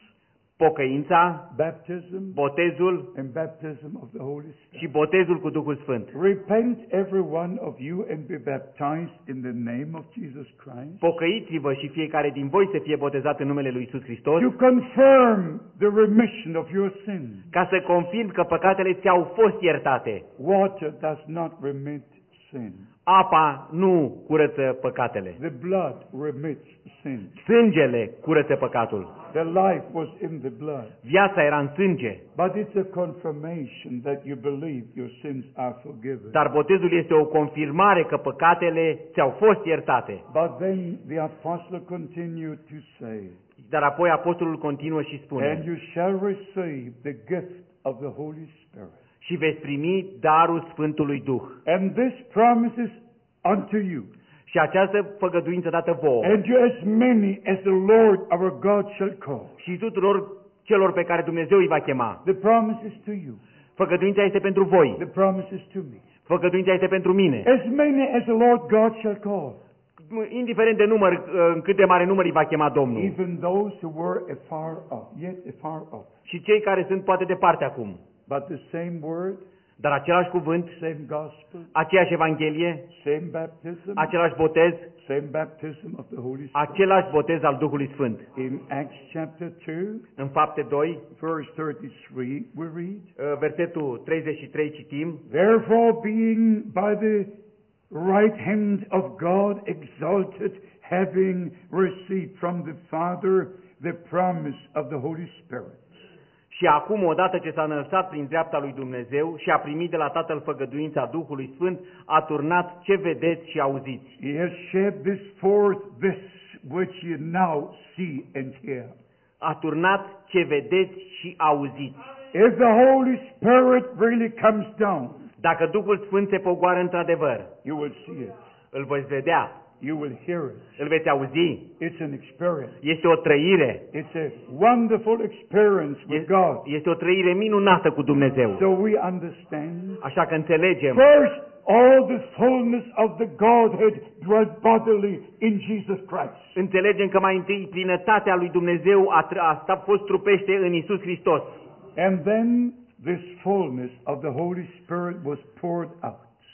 Pocăința, baptism, botezul and baptism of the Holy și Spirit. botezul cu Duhul Sfânt. Repent every one of you and be baptized in the name of Jesus Christ, Pocăiți-vă și fiecare din voi să fie botezat în numele lui Iisus Hristos, to confirm the remission of your sins. ca să confirm că păcatele ți-au fost iertate. Water does not remit sin. Apa nu curăță păcatele. The blood remits sin. Sângele curăță păcatul. The life was in the blood. Viața era în sânge. But it's a confirmation that you believe your sins are forgiven. Dar botezul este o confirmare că păcatele ți-au fost iertate. But then the apostle continued to say, Dar apoi apostolul continuă și and spune: you shall receive the gift of the Holy Spirit. și veți primi darul Sfântului Duh. And this promises unto you, Și această făgăduință dată vouă and to as many as the Lord our God shall call. și tuturor celor pe care Dumnezeu îi va chema. The promise is to you. Făgăduința este pentru voi. The promise is to me. Făgăduința este pentru mine. As many as the Lord God shall call. Indiferent de număr, în cât de mare număr îi va chema Domnul. Even those who were afar off, yet afar off. Și cei care sunt poate departe acum. But the same word, Dar același cuvânt, same gospel, aceeași Evanghelie, same baptism, același botez, same baptism of the Holy Spirit. același botez al Duhului Sfânt. In Acts chapter 2, În Fapte 2, verse 33, we read, versetul 33 citim: therefore being by the right hand of God exalted, having received from the Father the promise of the Holy Spirit. și acum, odată ce s-a înălțat prin dreapta lui Dumnezeu și a primit de la Tatăl făgăduința Duhului Sfânt, a turnat ce vedeți și auziți. He has shed this forth, this which you now see and hear. A turnat ce vedeți și auziți. If the Holy Spirit really comes down, Dacă Duhul Sfânt se pogoară într-adevăr, you will see it. îl veți vedea, You will hear it. îl veți auzi. It's an experience. Este o trăire. It's a wonderful experience with God. Este o trăire minunată cu Dumnezeu. So we understand. Așa că înțelegem. First, all the fullness of the Godhead dwelt bodily in Jesus Christ. Înțelegem că mai întâi plinătatea lui Dumnezeu a fost trupește în Isus Hristos. And then this fullness of the Holy Spirit was poured out.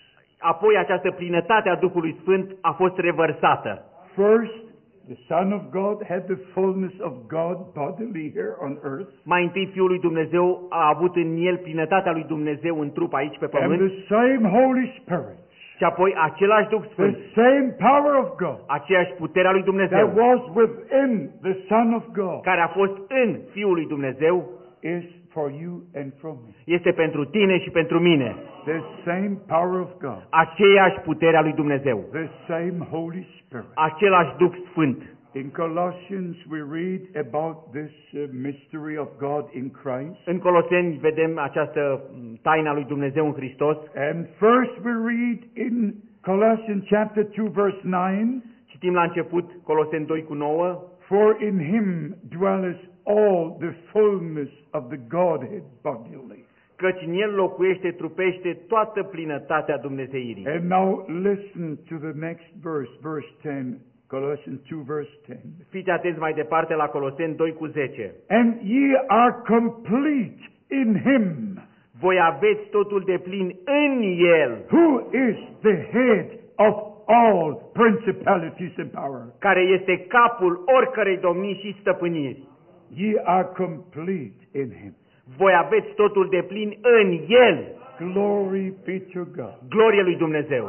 Apoi această plinătate a Duhului Sfânt a fost revărsată. First, the Son of God had the fullness of God bodily here on earth. Mai întâi Fiul lui Dumnezeu a avut în el plinătatea lui Dumnezeu în trup aici pe And pământ. the same Holy Spirit, Și apoi același Duh the Sfânt, same power of God aceeași puterea lui that Dumnezeu, was within the Son of God care a fost în Fiul lui Dumnezeu, is for you and for me. este pentru tine și pentru mine. The same power of God, Aceeași putere a lui Dumnezeu, the same Holy Spirit. același Duh Sfânt. In Colossians we read about this mystery of God in Christ. În Coloseni vedem această taina lui Dumnezeu în Hristos. And first we read in Colossians chapter 2 verse 9, Citim la început Coloseni 2:9. for in him dwelleth all the fullness of the Godhead bodily. Căci în el locuiește, trupește toată plinătatea Dumnezeirii. And now listen to the next verse, verse 10, Colossians 2 verse 10. Fiți atenți mai departe la Coloseni 2:10. And ye are complete in him, Voi aveți totul de plin în el, who is the head of all principalities and power. care este capul oricărei domnii și stăpâniri. Ye are complete in him. Voi aveți totul de plin în el. Glory be to God. Glorie lui Dumnezeu.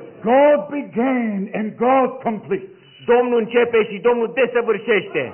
God began and God completes. Domnul începe și Domnul desăvârșește.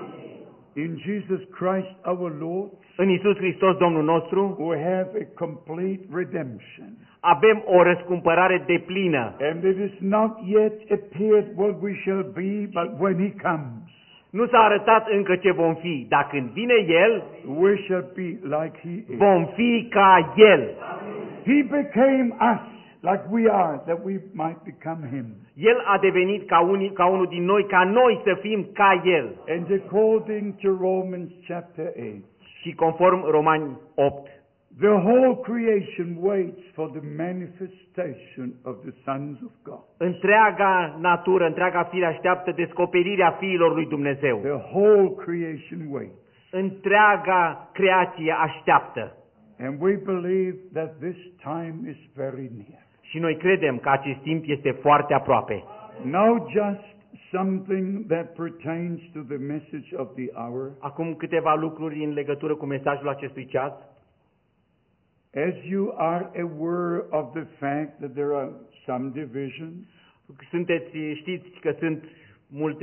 In Jesus Christ our Lord, În Isus Hristos Domnul nostru we have a complete redemption. avem o răscumpărare deplină. And it is not yet appeared what we shall be, but when he comes, Nu s-a arătat încă ce vom fi, dar când vine El, we shall be like he is. vom fi ca El. He became us like we are, that we might become him. El a devenit ca unul din noi, ca noi să fim ca El. And according to Romans chapter 8, Și conform Romani 8, the whole creation waits for the manifestation of the sons of God. întreaga natură, întreaga fire așteaptă descoperirea fiilor lui Dumnezeu. The whole creation waits. Întreaga creație așteaptă. And we believe that this time is very near. Și noi credem că acest timp este foarte aproape. Now just something that pertains to the message of the hour. Acum câteva lucruri în legătură cu mesajul acestui ceas. As you are aware of the fact that there are some divisions, Știți că sunt multe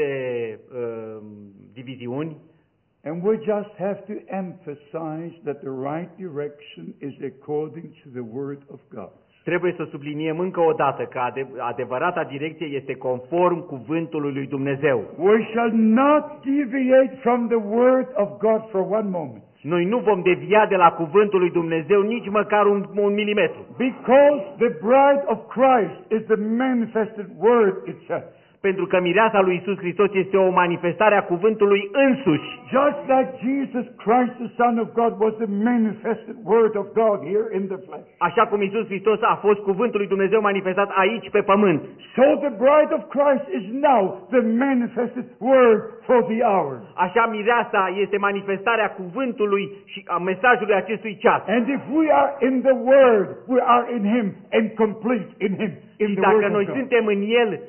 diviziuni and we just have to emphasize that the right direction is according to the Word of God. Trebuie să subliniem încă o dată că adevărata direcție este conform cuvântului lui Dumnezeu. We shall not deviate from the Word of God for one moment. Noi nu vom devia de la cuvântul lui Dumnezeu nici măcar un milimetru. Because the bride of Christ is the manifested Word itself. Pentru că mireasa lui Iisus Hristos este o manifestare a cuvântului însuși. Just like Jesus Christ, the Son of God, was the manifested Word of God here in the flesh. Așa cum Iisus Hristos a fost cuvântul lui Dumnezeu manifestat aici pe pământ. So the bride of Christ is now the manifested Word for the hour. Așa mireasa este manifestarea cuvântului și a mesajului acestui ceas. And if we are in the Word, we are in Him and complete in Him. In Și the dacă Word noi of God. suntem în El,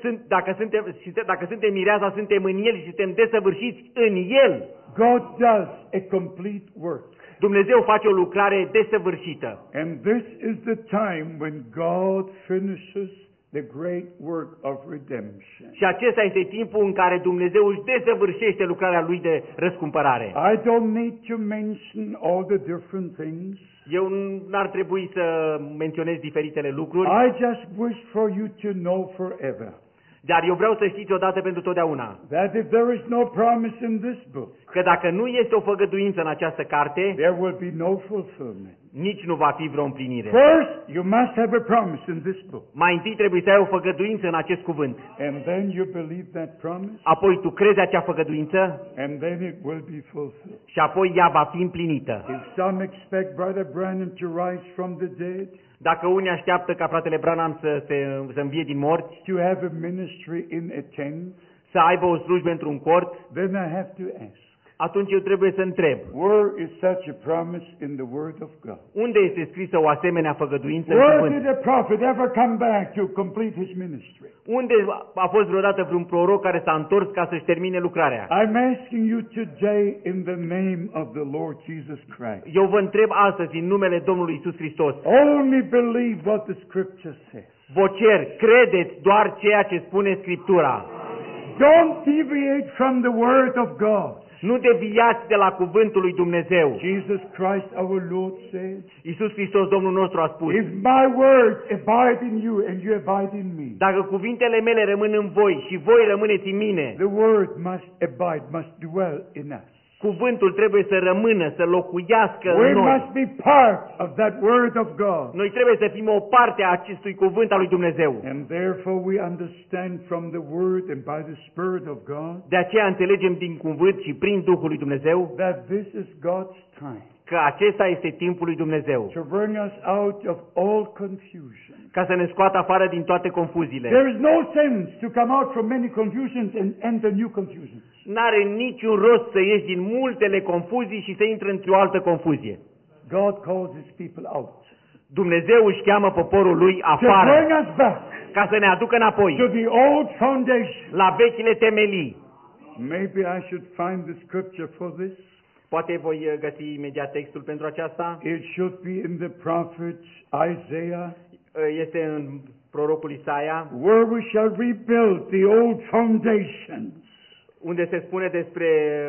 dacă suntem mireasa, suntem în El și suntem desăvârșiți în El. God does a complete work. Dumnezeu face o lucrare desăvârșită. And this is the time when God finishes the great work of redemption. Și acesta este timpul în care Dumnezeu își desăvârșește lucrarea Lui de răscumpărare. I don't need to mention all the different things. Eu n-ar trebui să menționez diferitele lucruri, I just wish for you to know forever dar eu vreau să știți odată pentru totdeauna that if there is no promise in this book, că dacă nu este o făgăduință în această carte, there will be no fulfillment. nici nu va fi vreo împlinire. First, you must have a promise in this book. Mai întâi trebuie să ai o făgăduință în acest cuvânt. And then you believe that promise, Apoi tu crezi acea făgăduință and then it will be fulfilled. și apoi ea va fi împlinită. If some expect Brother Branham to rise from the dead, Dacă unii așteaptă ca fratele Branham să învie din morți, to have a ministry in a tent, să aibă o slujbă într-un cort, then I have to ask, atunci eu trebuie să întreb, where is such a promise in the Word of God? unde este scrisă o asemenea făgăduință în Where cuvânt? did a prophet ever come back to complete his ministry? Unde a fost vreodată vreun proroc care s-a întors ca să-și termine lucrarea? I'm asking you today in the name of the Lord Jesus Christ. Eu vă întreb astăzi în numele Domnului Isus Hristos. Only believe what the Scripture says. Vă cer, credeți doar ceea ce spune Scriptura. Don't deviate from the Word of God. Nu deviați de la cuvântul lui Dumnezeu. Jesus Christ our Lord said, Isus Hristos, Domnul nostru, a spus, if my words abide in you and you abide in me, dacă cuvintele mele rămân în voi și voi rămâneți în mine, the Word must abide, must dwell in us. cuvântul trebuie să rămână, să locuiască We în noi. must be part of that Word of God. Noi trebuie să fim o parte a acestui cuvânt al lui Dumnezeu. And therefore we understand from the Word and by the Spirit of God De aceea înțelegem din cuvânt și prin Duhul lui Dumnezeu that this is God's time că acesta este timpul lui Dumnezeu, to bring us out of all confusion. ca să ne scoată afară din toate confuziile. There is no sense to come out from many confusions and enter new confusions. N-are niciun rost să ieși din multele confuzii și să intri într-o altă confuzie. God calls His people out Dumnezeu își cheamă poporul lui to bring afară us back ca să ne aducă to înapoi the old foundation. la vechile temelii. Maybe I should find the scripture for this. Poate voi găsi imediat textul pentru aceasta. It should be in the prophet Isaiah, Este în prorocul Isaia, where we shall rebuild the old foundations. unde se spune despre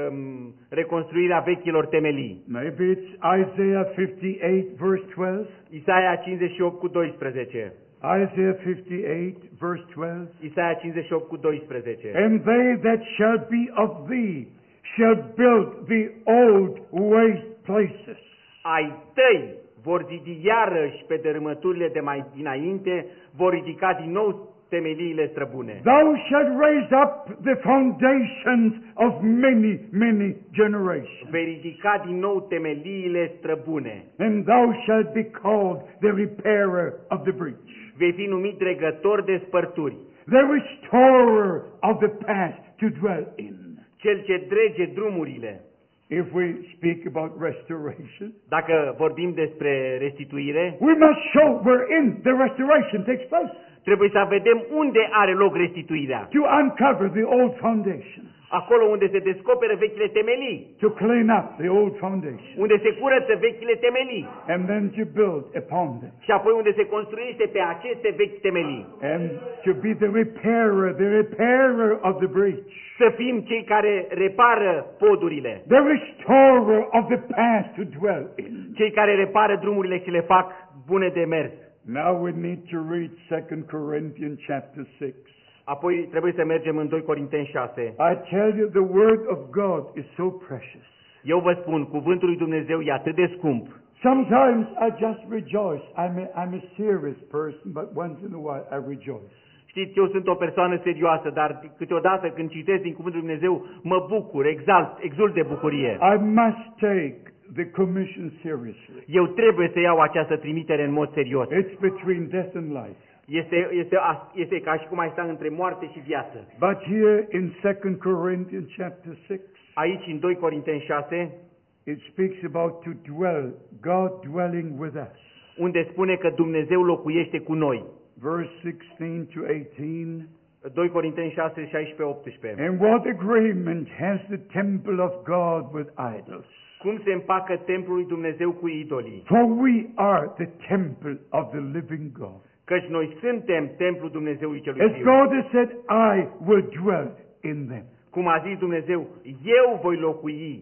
reconstruirea vechilor temelii. Maybe it's Isaiah 58 verse 12. Isaia 58 cu 12. Isaiah 58 verse 12. Isaia 58 cu 12. And they that shall be of thee shall build the old waste places. Ai tăi vor zidi iarăși pe dărâmăturile de mai dinainte, vor ridica din nou temeliile străbune. Thou shalt raise up the foundations of many, many generations. Vei ridica din nou temeliile străbune. And thou shalt be called the repairer of the breach, Vei fi numit dregător de spărturi, the restorer of the past to dwell in. cel ce drege drumurile. If we speak about restoration, Dacă vorbim despre restituire, we must show wherein the restoration takes place trebuie să vedem unde are loc restituirea. to uncover the old foundation. acolo unde se descoperă vechile temelii, to clean up the old foundation, unde se curăță vechile temelii and then to build upon them, și apoi unde se construiește pe aceste vechi temelii. and to be the repairer of the breach, Să fim cei care repară podurile, the restorer of the path to dwell in. cei care repară drumurile și le fac bune de mers. Now we need to read 2 Corinthians chapter 6. Apoi trebuie să mergem în 2 Corinteni 6. I tell you, the word of God is so precious. Eu vă spun, cuvântul lui Dumnezeu e atât de scump. Sometimes I just rejoice. I'm a serious person, but once in a while I rejoice. Știți, eu sunt o persoană serioasă, dar câteodată când citesc din cuvântul lui Dumnezeu, mă bucur, exult de bucurie. I must take the commission seriously. Eu trebuie să iau această trimitere în mod serios. It's between death and life. Este ca și cum ai sta între moarte și viață. But here in 2 Corinthians chapter 6, Aici, în 2 Corinteni 6, it speaks about to dwell, God dwelling with us. unde spune că Dumnezeu locuiește cu noi. Verse 16 to 18. 2 Corinteni 6, 16-18. And what agreement has the temple of God with idols? Cum se împacă templul lui Dumnezeu cu idolii? For we are the temple of the living God. Căci noi suntem templul Dumnezeului celui As viu. God has said, I will dwell in them. Cum a zis Dumnezeu, eu voi locui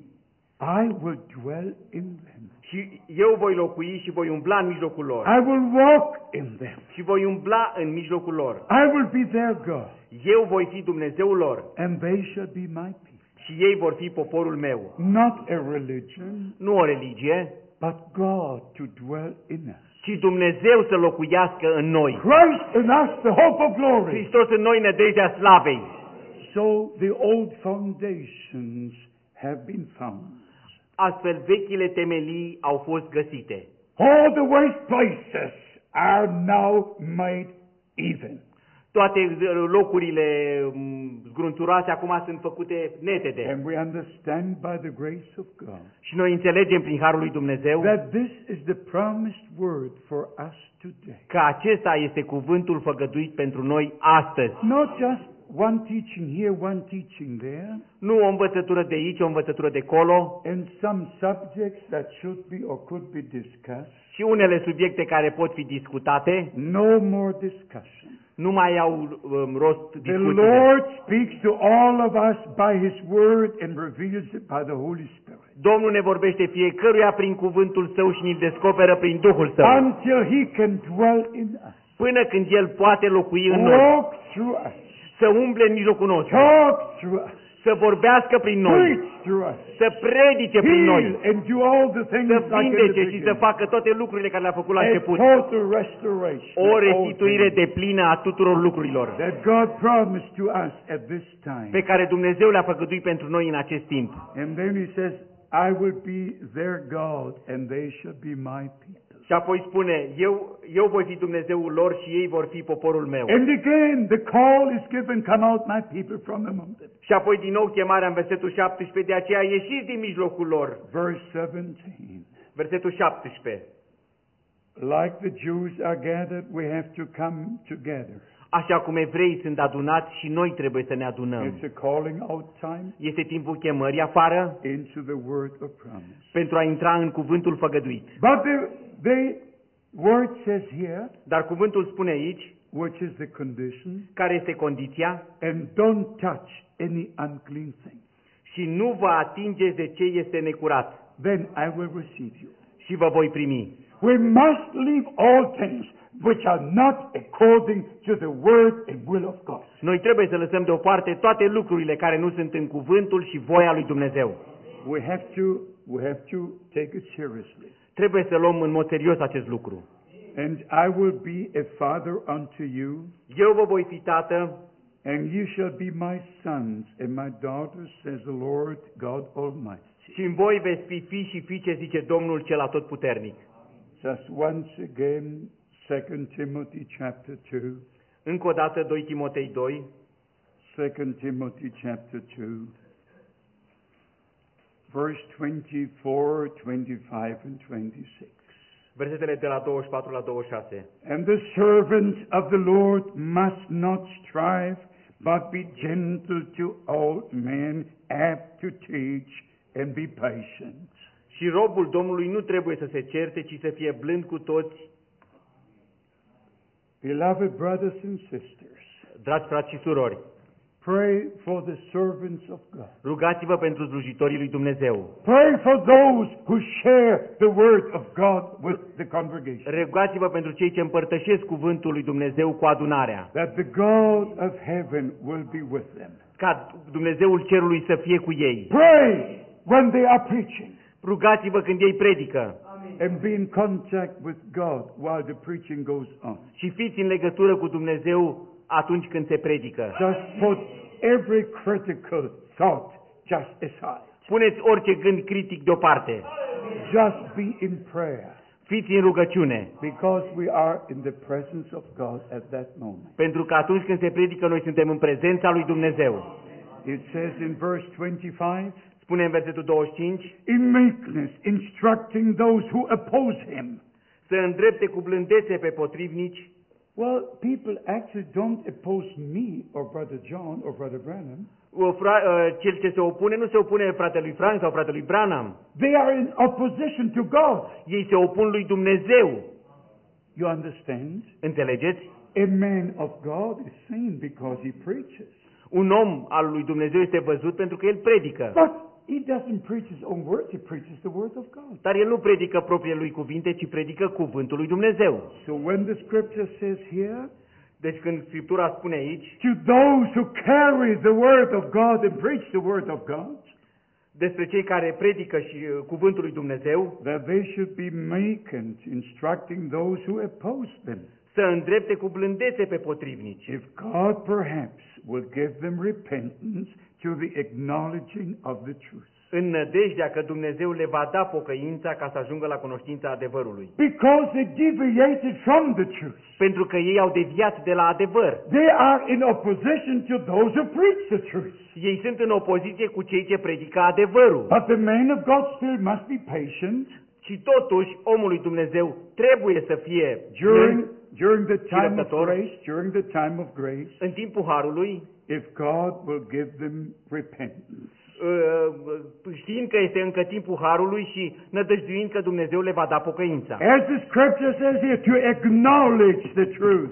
I will dwell in them. și eu voi locui și voi umbla în mijlocul lor. I will walk in them. Și voi umbla în mijlocul lor. I will be their God, Eu voi fi Dumnezeul lor and they shall be my people. și ei vor fi poporul meu. Not a religion, Nu o religie, but God to dwell in us. ci Dumnezeu să locuiască în noi. Christ in us, the hope of glory. Hristos în noi, nădejdea slavei. So the old foundations have been found. Astfel, vechile temelii au fost găsite. All the waste places are now made even. Toate locurile zgrunțuroase acum sunt făcute netede. And we understand by the grace of God Și noi înțelegem prin harul lui Dumnezeu that this is the promised word for us today. că acesta este cuvântul făgăduit pentru noi astăzi. Not just one teaching here, one teaching there, Nu o învățătură de aici, o învățătură de colo, and some subjects that should be or could be discussed. și unele subiecte care pot fi discutate, No more discussion. nu mai au rost The discuțiile. Lord speaks to all of us by His word and reveals it by the Holy Spirit. Domnul ne vorbește fiecăruia prin cuvântul Său și ne-l descoperă prin Duhul Său. Until He can dwell in us. Până când El poate locui în noi, Walk through us. să umble în mijlocul nostru, Talk through us. să vorbească prin noi, Preach through us. să predice prin Heal noi, and do all the things să like in the vindece și să beginning. facă toate lucrurile care le-a făcut la A început. total restoration. O of all restituire things deplină a tuturor lucrurilor that God promised to us at this time. pe care Dumnezeu le-a făgăduit pentru noi în acest timp. And then He says, I will be their God and they shall be my people. Și apoi spune, eu voi fi Dumnezeul lor și ei vor fi poporul meu. And again, the call is given, come out my people from among them. Și apoi din nou chemarea în versetul 17, de aceea ieșiți din mijlocul lor. Verse 17. Versetul 17. Like the Jews are gathered, we have to come together. Așa cum evreii sunt adunați și noi trebuie să ne adunăm. It's a calling out time Este timpul chemării afară into the word of promise. pentru a intra în cuvântul făgăduit. But the word says here, Dar cuvântul spune aici, which is the condition, care este condiția, and don't touch any unclean thing. și nu vă atingeți de ce este necurat, Then I will receive you. și vă voi primi. We must leave all things which are not according to the word and will of God. Noi trebuie să lăsăm deoparte toate lucrurile care nu sunt în cuvântul și voia lui Dumnezeu. We have to take it seriously. Trebuie să luăm în mod serios acest lucru. And I will be a father unto you, Eu vă voi fi tată and you shall be my sons and my daughters, says the Lord God Almighty. și în voi veți fi fii și fiice, zice Domnul cel atotputernic. Just once again, 2 Timothy chapter 2. Încă o dată 2 Timotei 2, 2 Timothy chapter 2. Verse 24, 25, and 26. versetele de la 24 la 26. And the servants of the Lord must not strive, but be gentle to all men, apt to teach, and be patient. Și robul Domnului nu trebuie să se certe, ci să fie blând cu toți. Beloved brothers and sisters, Dragi frați și surori, pray for the servants of God. rugați-vă pentru slujitorii lui Dumnezeu. Pray for those who share the word of God with the congregation. Rugați-vă pentru cei ce împărtășesc cuvântul lui Dumnezeu cu adunarea. That the God of heaven will be with them. Ca Dumnezeul cerului să fie cu ei. Pray when they are preaching. Rugați-vă când ei predică. And be in contact with God while the preaching goes on. Și fiți în legătură cu Dumnezeu atunci când se predică. Just put every critical thought just aside. Puneți orice gând critic deoparte. Just be in prayer. Fiți în rugăciune. Because we are in the presence of God at that moment. Pentru că atunci când se predică, noi suntem în prezența lui Dumnezeu. It says in verse 25, Spune în versetul 25, in meekness, instructing those who oppose him. să îndrepte cu blândețe pe potrivnici. Well, people actually don't oppose me or Brother John or Brother Branham. Cel ce se opune nu se opune fratelui Frank sau fratelui Branham. They are in opposition to God. Ei se opun lui Dumnezeu. You understand? Înțelegeți? A man of God is seen because he preaches. Un om al lui Dumnezeu este văzut pentru că el predică. But he doesn't preach his own words, he preaches the word of God. Dar el nu predică propriile lui cuvinte, ci predică cuvântul lui Dumnezeu. So when the scripture says here, Deci când Scriptura spune aici, to those who carry the word of God and preach the word of God, despre cei care predică și cuvântul lui Dumnezeu, that they should be meek and instructing those who oppose them. să îndrepte cu blândețe pe potrivnici. If God perhaps will give them repentance to the acknowledging of the truth. În nădejdea că Dumnezeu le va da pocăința ca să ajungă la cunoștința adevărului. Because they deviated from the truth. Pentru că ei au deviat de la adevăr. They are in opposition to those who preach the truth. Ei sunt în opoziție cu cei ce predică adevărul. But the man of God still must be patient Și totuși, omul lui Dumnezeu trebuie să fie during the time of răbdător. grace, during the time of grace, în timpul harului, if God will give them repentance. știind că este încă timpul harului și nădăjduind că Dumnezeu le va da pocăința. As the scripture says here, to acknowledge the truth.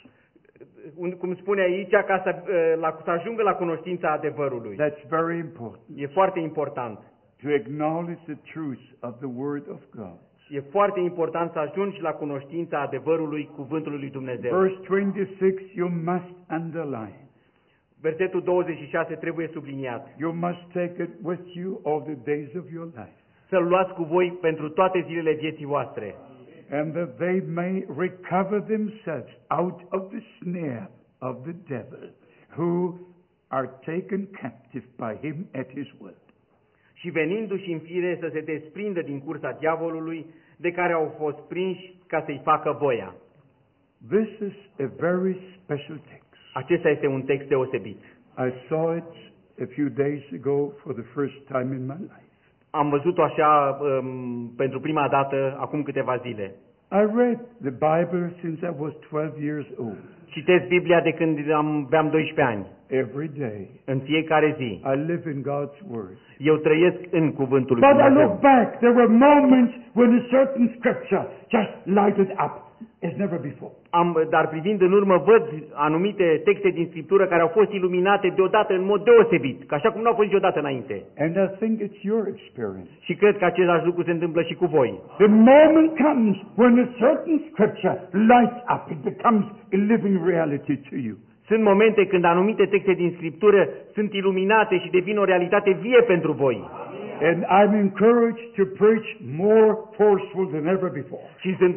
Cum spune aici, ca să ajungă la cunoștința adevărului. That's very important. E foarte important. To acknowledge the truth of the word of God. E foarte important să ajungi la cunoștința adevărului cuvântului lui Dumnezeu. Verse 26 you must underline. Versetul 26 trebuie subliniat. You must take it with you all the days of your life. Să-l luați cu voi pentru toate zilele vieții voastre. And that they may recover themselves out of the snare of the devil, who are taken captive by him at his will. Și venindu-și în fire să se desprindă din cursa diavolului, de care au fost prinși ca să-i facă voia. This is a very special text. Acesta este un text deosebit. I saw it a few days ago for the first time in my life. Am văzut-o așa pentru prima dată acum câteva zile. I read the Bible since I was 12 years old. Citesc Biblia de când aveam 12 ani. Every day. În fiecare zi. I live in God's Word. Eu trăiesc în cuvântul lui But I Dumnezeu. look back, there were moments when a certain scripture just lighted up as never before. Dar privind în urmă văd anumite texte din Scriptură care au fost iluminate deodată în mod deosebit, ca așa cum nu au fost niciodată înainte. And I think it's your experience. Și cred că același lucru se întâmplă și cu voi. The moment comes when a certain scripture lights up, it becomes a living reality to you. Sunt momente când anumite texte din Scriptură sunt iluminate și devin o realitate vie pentru voi. And I'm encouraged to preach more forceful than ever before. Și sunt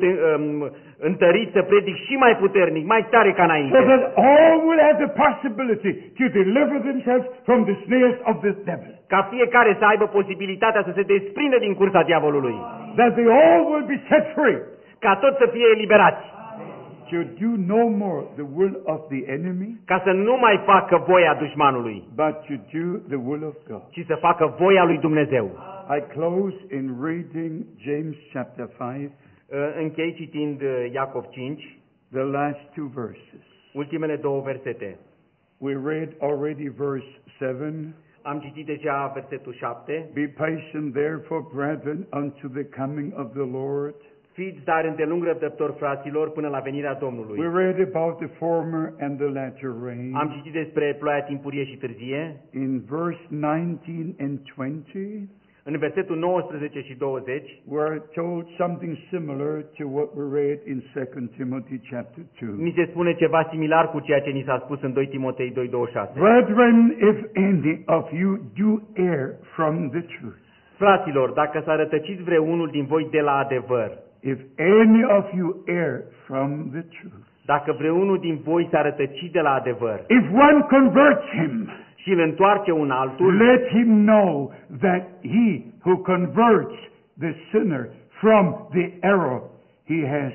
întărit să predic și mai puternic, mai tare ca So înainte. that all will have the possibility to deliver themselves from the snares of the devil. Ca fiecare să aibă posibilitatea să se desprindă din cursa diavolului. That they all will be set free. Ca toți să fie eliberați. To do no more the will of the enemy, Ca să nu mai facă voia dușmanului, but to do the will of God. ci să facă voia lui Dumnezeu. I close in reading James chapter 5, Închei citind Iacov 5, the last two verses. ultimele două versete. We read already verse 7. Am citit deja versetul 7. Be patient therefore, brethren, unto the coming of the Lord. Fiți dar îndelung răbdători, fraților, până la venirea Domnului. We read about the former and the latter rain. Am citit despre ploaia timpurie și târzie. In verse 19 and 20, În versetul 19 și 20 we're told something similar to what we read in 2 Timothy chapter 2. ni se spune ceva similar cu ceea ce ni s-a spus în 2 Timotei 2:26. Brethren, if any of you do err from the truth, Fraților, dacă s-a rătăcit vreunul din voi de la adevăr, if any of you err from the truth, dacă vreunul din voi s-a rătăcit de la adevăr if one converts him, și îl întoarce un altul, let him know that he who converts the sinner from the error he has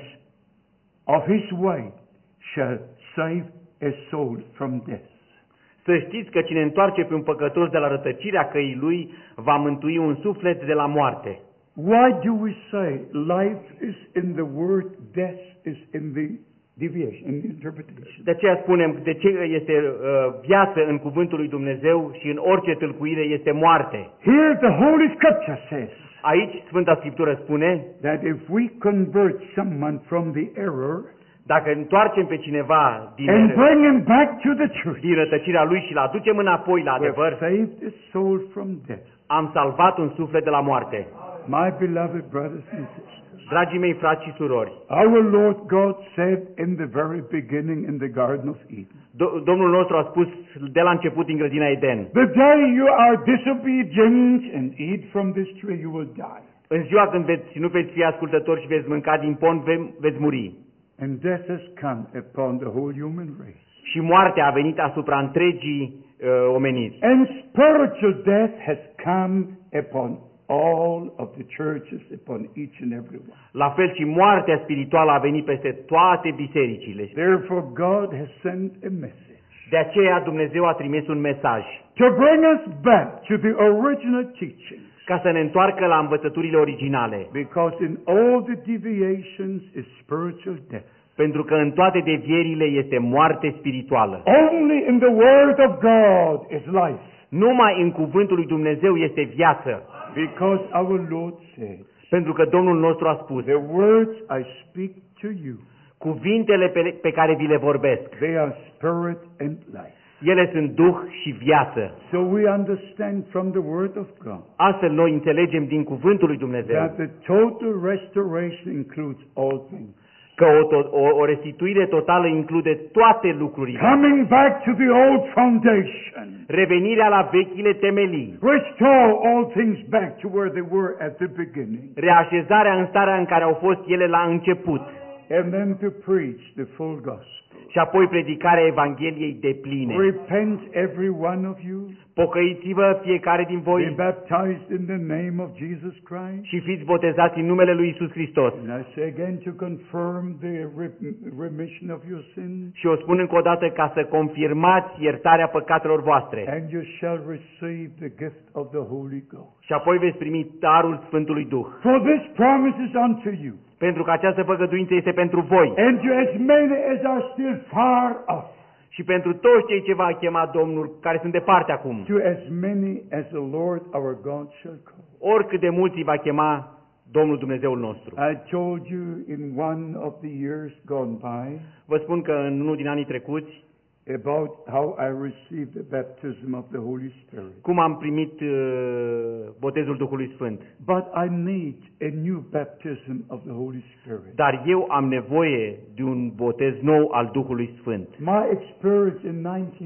of his way shall save a soul from death. să știți că cine întoarce pe un păcătos de la rătăcirea căii lui va mântui un suflet de la moarte. Why do we say life is in the word, death is in the deviation, in the interpretation? De aceea spunem de ce este viață în cuvântul lui Dumnezeu și în orice tâlcuire este moarte. Here the Holy Scripture says Aici Sfânta Scriptură spune, that if we convert someone from the error dacă întoarcem pe cineva and bring him back to the truth, din rătăcirea lui și îl aducem înapoi la we have adevăr, saved a soul from death. am salvat un suflet de la moarte. My beloved brothers and sisters, Dragii mei frați și surori, our Lord God said in the very beginning in the Garden of Eden, Domnul nostru a spus de la început din grădina Eden, the day you are disobedient and eat from this tree, you will die. în ziua când nu veți fi ascultători și veți mânca din pom, veți muri. And death has come upon the whole human race. Și moartea a venit asupra întregii omeniri. And spiritual death has come upon all of the churches, upon each and every one. La fel și moartea spirituală a venit peste toate bisericile. Therefore God has sent a message De aceea Dumnezeu a trimis un mesaj to bring us back to the original teaching. ca să ne întoarcă la învățăturile originale. Because in all the deviations is spiritual death. Pentru că în toate devierile este moarte spirituală. Only in the Word of God is life. Numai în cuvântul lui Dumnezeu este viață. Because our Lord said, Pentru că Domnul nostru a spus, the words I speak to you, cuvintele pe care vi le vorbesc, they are spirit and life. ele sunt duh și viață. So we understand from the Word of God Astfel noi înțelegem din cuvântul lui Dumnezeu that the total restoration includes all things. că o restituire totală include toate lucrurile. Coming back to the old foundation. Revenirea la vechile temelii. Restore all things back to where they were at the beginning. Reașezarea în starea în care au fost ele la început. And then to preach the full gospel. Și apoi predicarea Evangheliei depline. Repent every one of you. Pocăiți-vă fiecare din Be voi baptized in the name of Jesus Christ. și fiți botezați în numele lui Iisus Hristos. And I say again to confirm the remission of your sins. Și o spun încă o dată ca să confirmați iertarea păcatelor voastre. And you shall receive the gift of the Holy Ghost. Și apoi veți primi darul Sfântului Duh. For this promise is unto you. Pentru că această făgăduință este pentru voi And to as many as are still far off. și pentru toți cei ce va chema Domnul, care sunt departe acum. To as many as the Lord our God shall call. Oricât de mulți îi va chema Domnul Dumnezeul nostru. I told you in one of the years gone by Vă spun că în unul din anii trecuți, about how I received the baptism of the Holy Spirit. cum am primit botezul Duhului Sfânt. But I need a new baptism of the Holy Spirit. Dar eu am nevoie de un botez nou al Duhului Sfânt. My experience in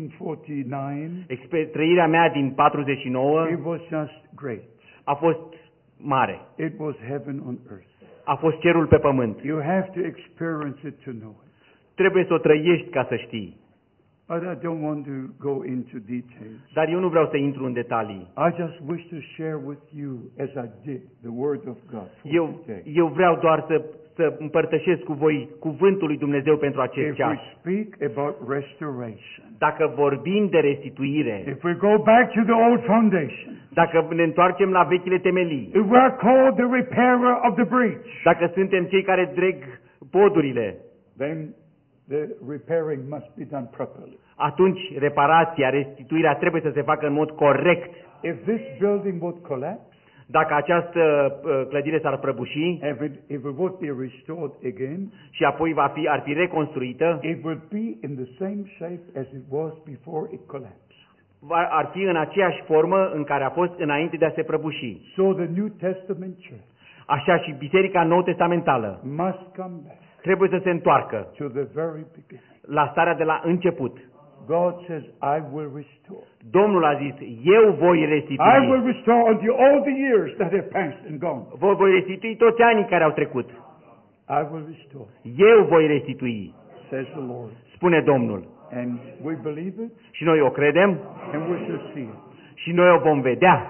1949, Trăirea mea din 49 it was just great. a fost mare. It was heaven on earth. A fost cerul pe pământ. You have to experience it to know it. Trebuie să o trăiești ca să știi. But I don't want to go into details. Dar eu nu vreau să intru în detalii. I just wish to share with you, as I did, the Word of God for today. Eu vreau doar să împărtășesc cu voi cuvântul lui Dumnezeu pentru acest If ceas. we speak about restoration, Dacă vorbim de restituire, if we go back to the old foundation, dacă ne întoarcem la vechile temelii, if we are called the repairer of the breach, dacă suntem cei care dreg podurile, then the repairing must be done properly. atunci reparația, restituirea trebuie să se facă în mod corect. If this building would collapse, Dacă această clădire s-ar prăbuși if it would be restored again, și apoi ar fi reconstruită, it would be in the same shape as it was before it collapsed. ar fi în aceeași formă în care a fost înainte de a se prăbuși. So the New Testament church Așa și Biserica Nou-Testamentală must come back trebuie să se întoarcă to the very beginning. la starea de la început. God says, I will restore. Domnul a zis, eu voi I will restitui. restore unto all the years that have passed and gone. Vă voi restitui toți anii care au trecut. I will restore, Eu voi restitui, says the Lord. spune Domnul. And we believe it, Și noi o credem and we shall see it. și noi o vom vedea.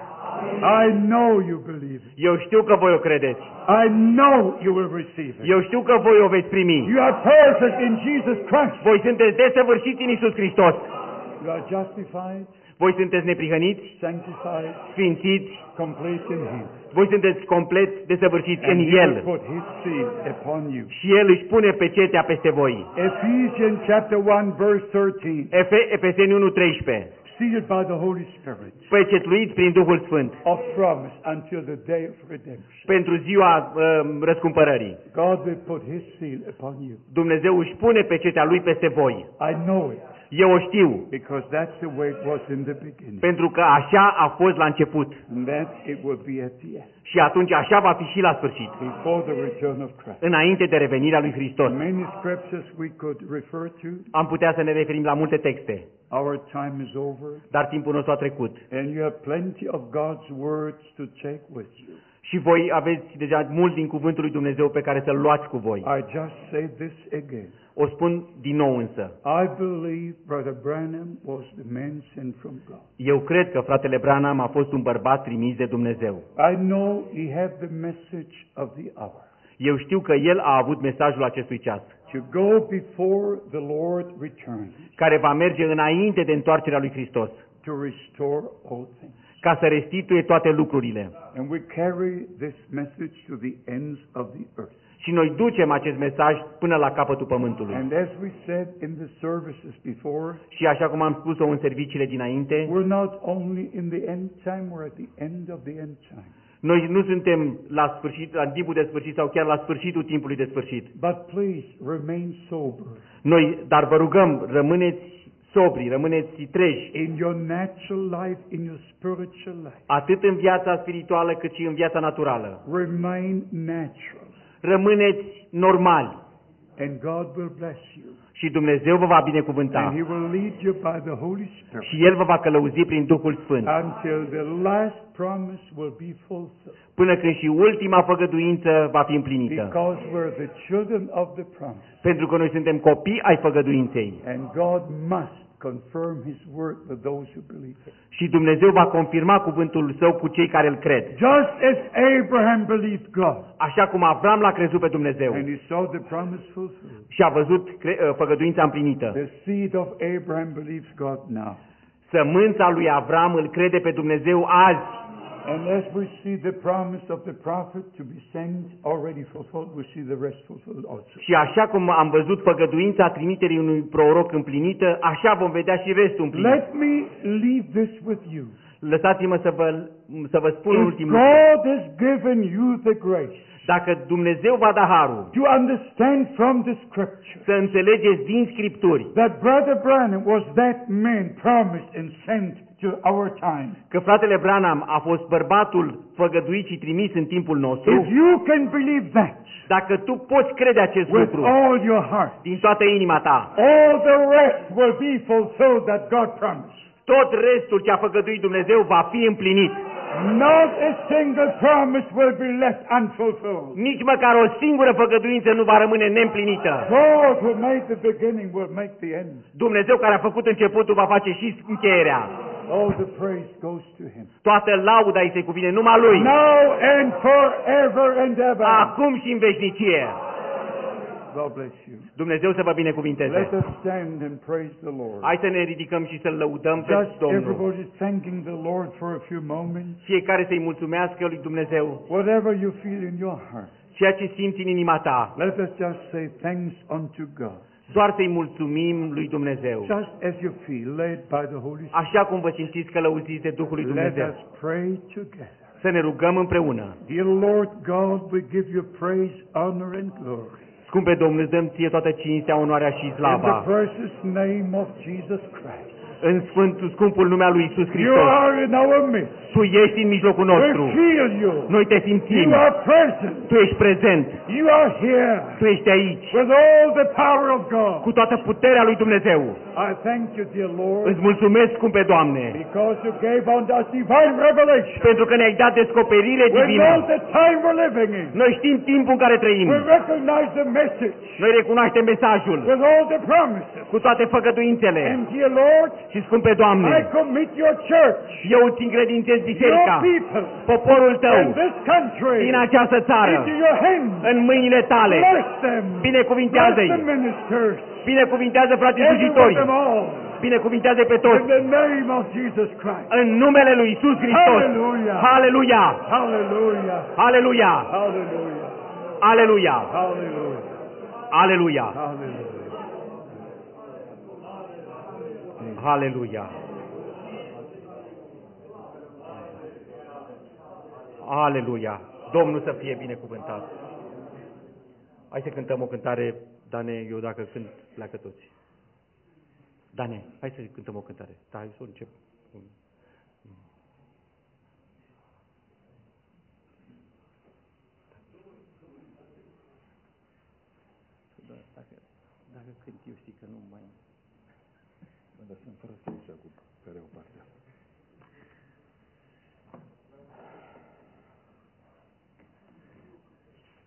I know you believe it. Eu știu că voi o credeți. I know you will receive it. Eu știu că voi o veți primi. You are perfect in Jesus Christ. Voi sunteți desăvârșiți în Iisus Hristos. You are justified, Voi sunteți neprihăniți, sanctified, sfințiți. complete in Him. Voi sunteți complet desăvârșiți în And He will El. put His seal upon you. Și El își pune pecetea peste voi. Ephesians chapter 1 verse 13. Efeseni 1:13. Sealed by the Holy Spirit Pecetluiți prin Duhul Sfânt of promise until the day of redemption. pentru ziua răscumpărării. God will put His seal upon you. Dumnezeu își pune pecetea Lui peste voi. I know it Eu o știu, because that's the way it was in the beginning. pentru că așa a fost la început. And that it will be at the end, Și atunci așa va fi și la sfârșit, before the return of Christ. înainte de revenirea lui Hristos. Many scriptures we could refer to. Am putea să ne referim la multe texte, Our time is over, dar timpul nostru a trecut. and you have plenty of God's words to take with you. Și voi aveți deja mult din cuvântul lui Dumnezeu pe care să-l luați cu voi. I just say this again. O spun din nou însă. I believe Brother Branham was the man sent from God. Eu cred că fratele Branham a fost un bărbat trimis de Dumnezeu. I know he had the message of the hour. Eu știu că el a avut mesajul acestui ceas, To go before the Lord returns, care va merge înainte de întoarcerea lui Hristos, to restore all things. ca să restituie toate lucrurile. And we carry this message to the ends of the earth. Și noi ducem acest mesaj până la capătul pământului. And as we said in the services before, Și așa cum am spus-o în serviciile dinainte, we're not only in the end time, we're at the end of the end time. noi nu suntem la sfârșit, la timpul de sfârșit sau chiar la sfârșitul timpului de sfârșit. But please remain sober Dar vă rugăm, rămâneți sobri, rămâneți treji, in your natural life, in your spiritual life. atât în viața spirituală cât și în viața naturală. Remain natural, Rămâneți normali and God will bless you. și Dumnezeu vă va And binecuvânta He will lead you by the Holy Spirit și El vă va călăuzi prin Duhul Sfânt, until the last promise will be fulfilled. până când și ultima făgăduință va fi împlinită. Because we're the children of the promise. Pentru că noi suntem copii ai făgăduinței And God must confirm His word with those who believe it. și Dumnezeu va confirma cuvântul Său cu cei care îl cred. Just as Abraham believed God, Așa cum Avram l-a crezut pe Dumnezeu and he saw the promise fulfilled. și a văzut făgăduința împlinită. The seed of Abraham believes God now. Sămânța lui Avram îl crede pe Dumnezeu azi. And as we see the promise of the prophet to be sent already fulfilled, we see the rest fulfilled also. Și așa cum am văzut făgăduința trimiterii unui proroc împlinită, așa vom vedea și restul împlinit. Let me leave this with you. Lăsați-mă să vă spun un If ultim lucru. God has given you the grace Dacă Dumnezeu va da harul to understand from the scripture să înțelegeți din Scripturi that Brother Branham was that man promised and sent to our time, că fratele Branham a fost bărbatul făgăduit și trimis în timpul if nostru, you can believe that dacă tu poți crede acest with lucru all your heart, din toată inima ta, all the rest will be fulfilled that God promised. tot restul ce a făgăduit Dumnezeu va fi împlinit. Not a single promise will be left unfulfilled. Nici măcar o singură făgăduință nu va rămâne neîmplinită. God who made the beginning will make the end. Dumnezeu care a făcut începutul va face și încheierea. All the praise goes to Him. Toată lauda îi se cuvine numai Lui, Now and forever and ever. acum și în veșnicie. God bless you. Dumnezeu să vă binecuvinteze. Let us stand and praise the Lord. Hai să ne ridicăm și să-L lăudăm pe Just Domnul. everybody thanking the Lord for a few moments. Fiecare să-i mulțumească lui Dumnezeu. Whatever you feel in your heart, Ceea ce simți în inima ta, let us just say thanks unto God. doar să-i mulțumim lui Dumnezeu. Just as you feel led by the Holy Spirit. Așa cum vă simțiți călăuziți de Duhul lui Let Dumnezeu. us pray together. Să ne rugăm împreună. Dear Lord God, we give you praise, honor and glory. Scumpe Domnule, îți dăm ție toată cinstea, onoarea și In the slava. precious name of Jesus Christ. În scumpul nume al lui Iisus You Hristos. are in our midst. Tu ești în mijlocul We nostru. feel you. Noi te simțim. You are present. Tu ești prezent. You are here Tu ești aici. with all the power of God. Cu toată puterea lui Dumnezeu. I thank you, dear Lord, Îți mulțumesc, scumpe Doamne, because you gave unto us divine revelation. pentru că ne-ai dat descoperire We know divină. the time we're living in. Noi știm timpul în care trăim. We recognize the message Noi recunoaștem mesajul with all the promises. cu toate făgăduințele. And dear Lord, Și, scumpe Doamne, I commit your church, eu îți încredințez your biserica, people, poporul tău, and this country din această țară, into your hands. în mâinile tale. Bless them. Bless Binecuvintează-i. the ministers. Binecuvintează frații Every one of slujitori. them all. Binecuvintează pe In toți. the name of Jesus Christ. În numele lui Iisus Hristos. Hallelujah. Aleluia! Hallelujah. Aleluia! Hallelujah. Aleluia! Hallelujah. Aleluia! Hallelujah. Aleluia! Aleluia! Domnul să fie binecuvântat. Hai să cântăm o cântare, Dane, eu dacă cânt, pleacă toți. Dane, hai să cântăm o cântare. Da, hai să încep. Dacă cânt eu știi că nu mai... Dar sunt fără să cu care o parte.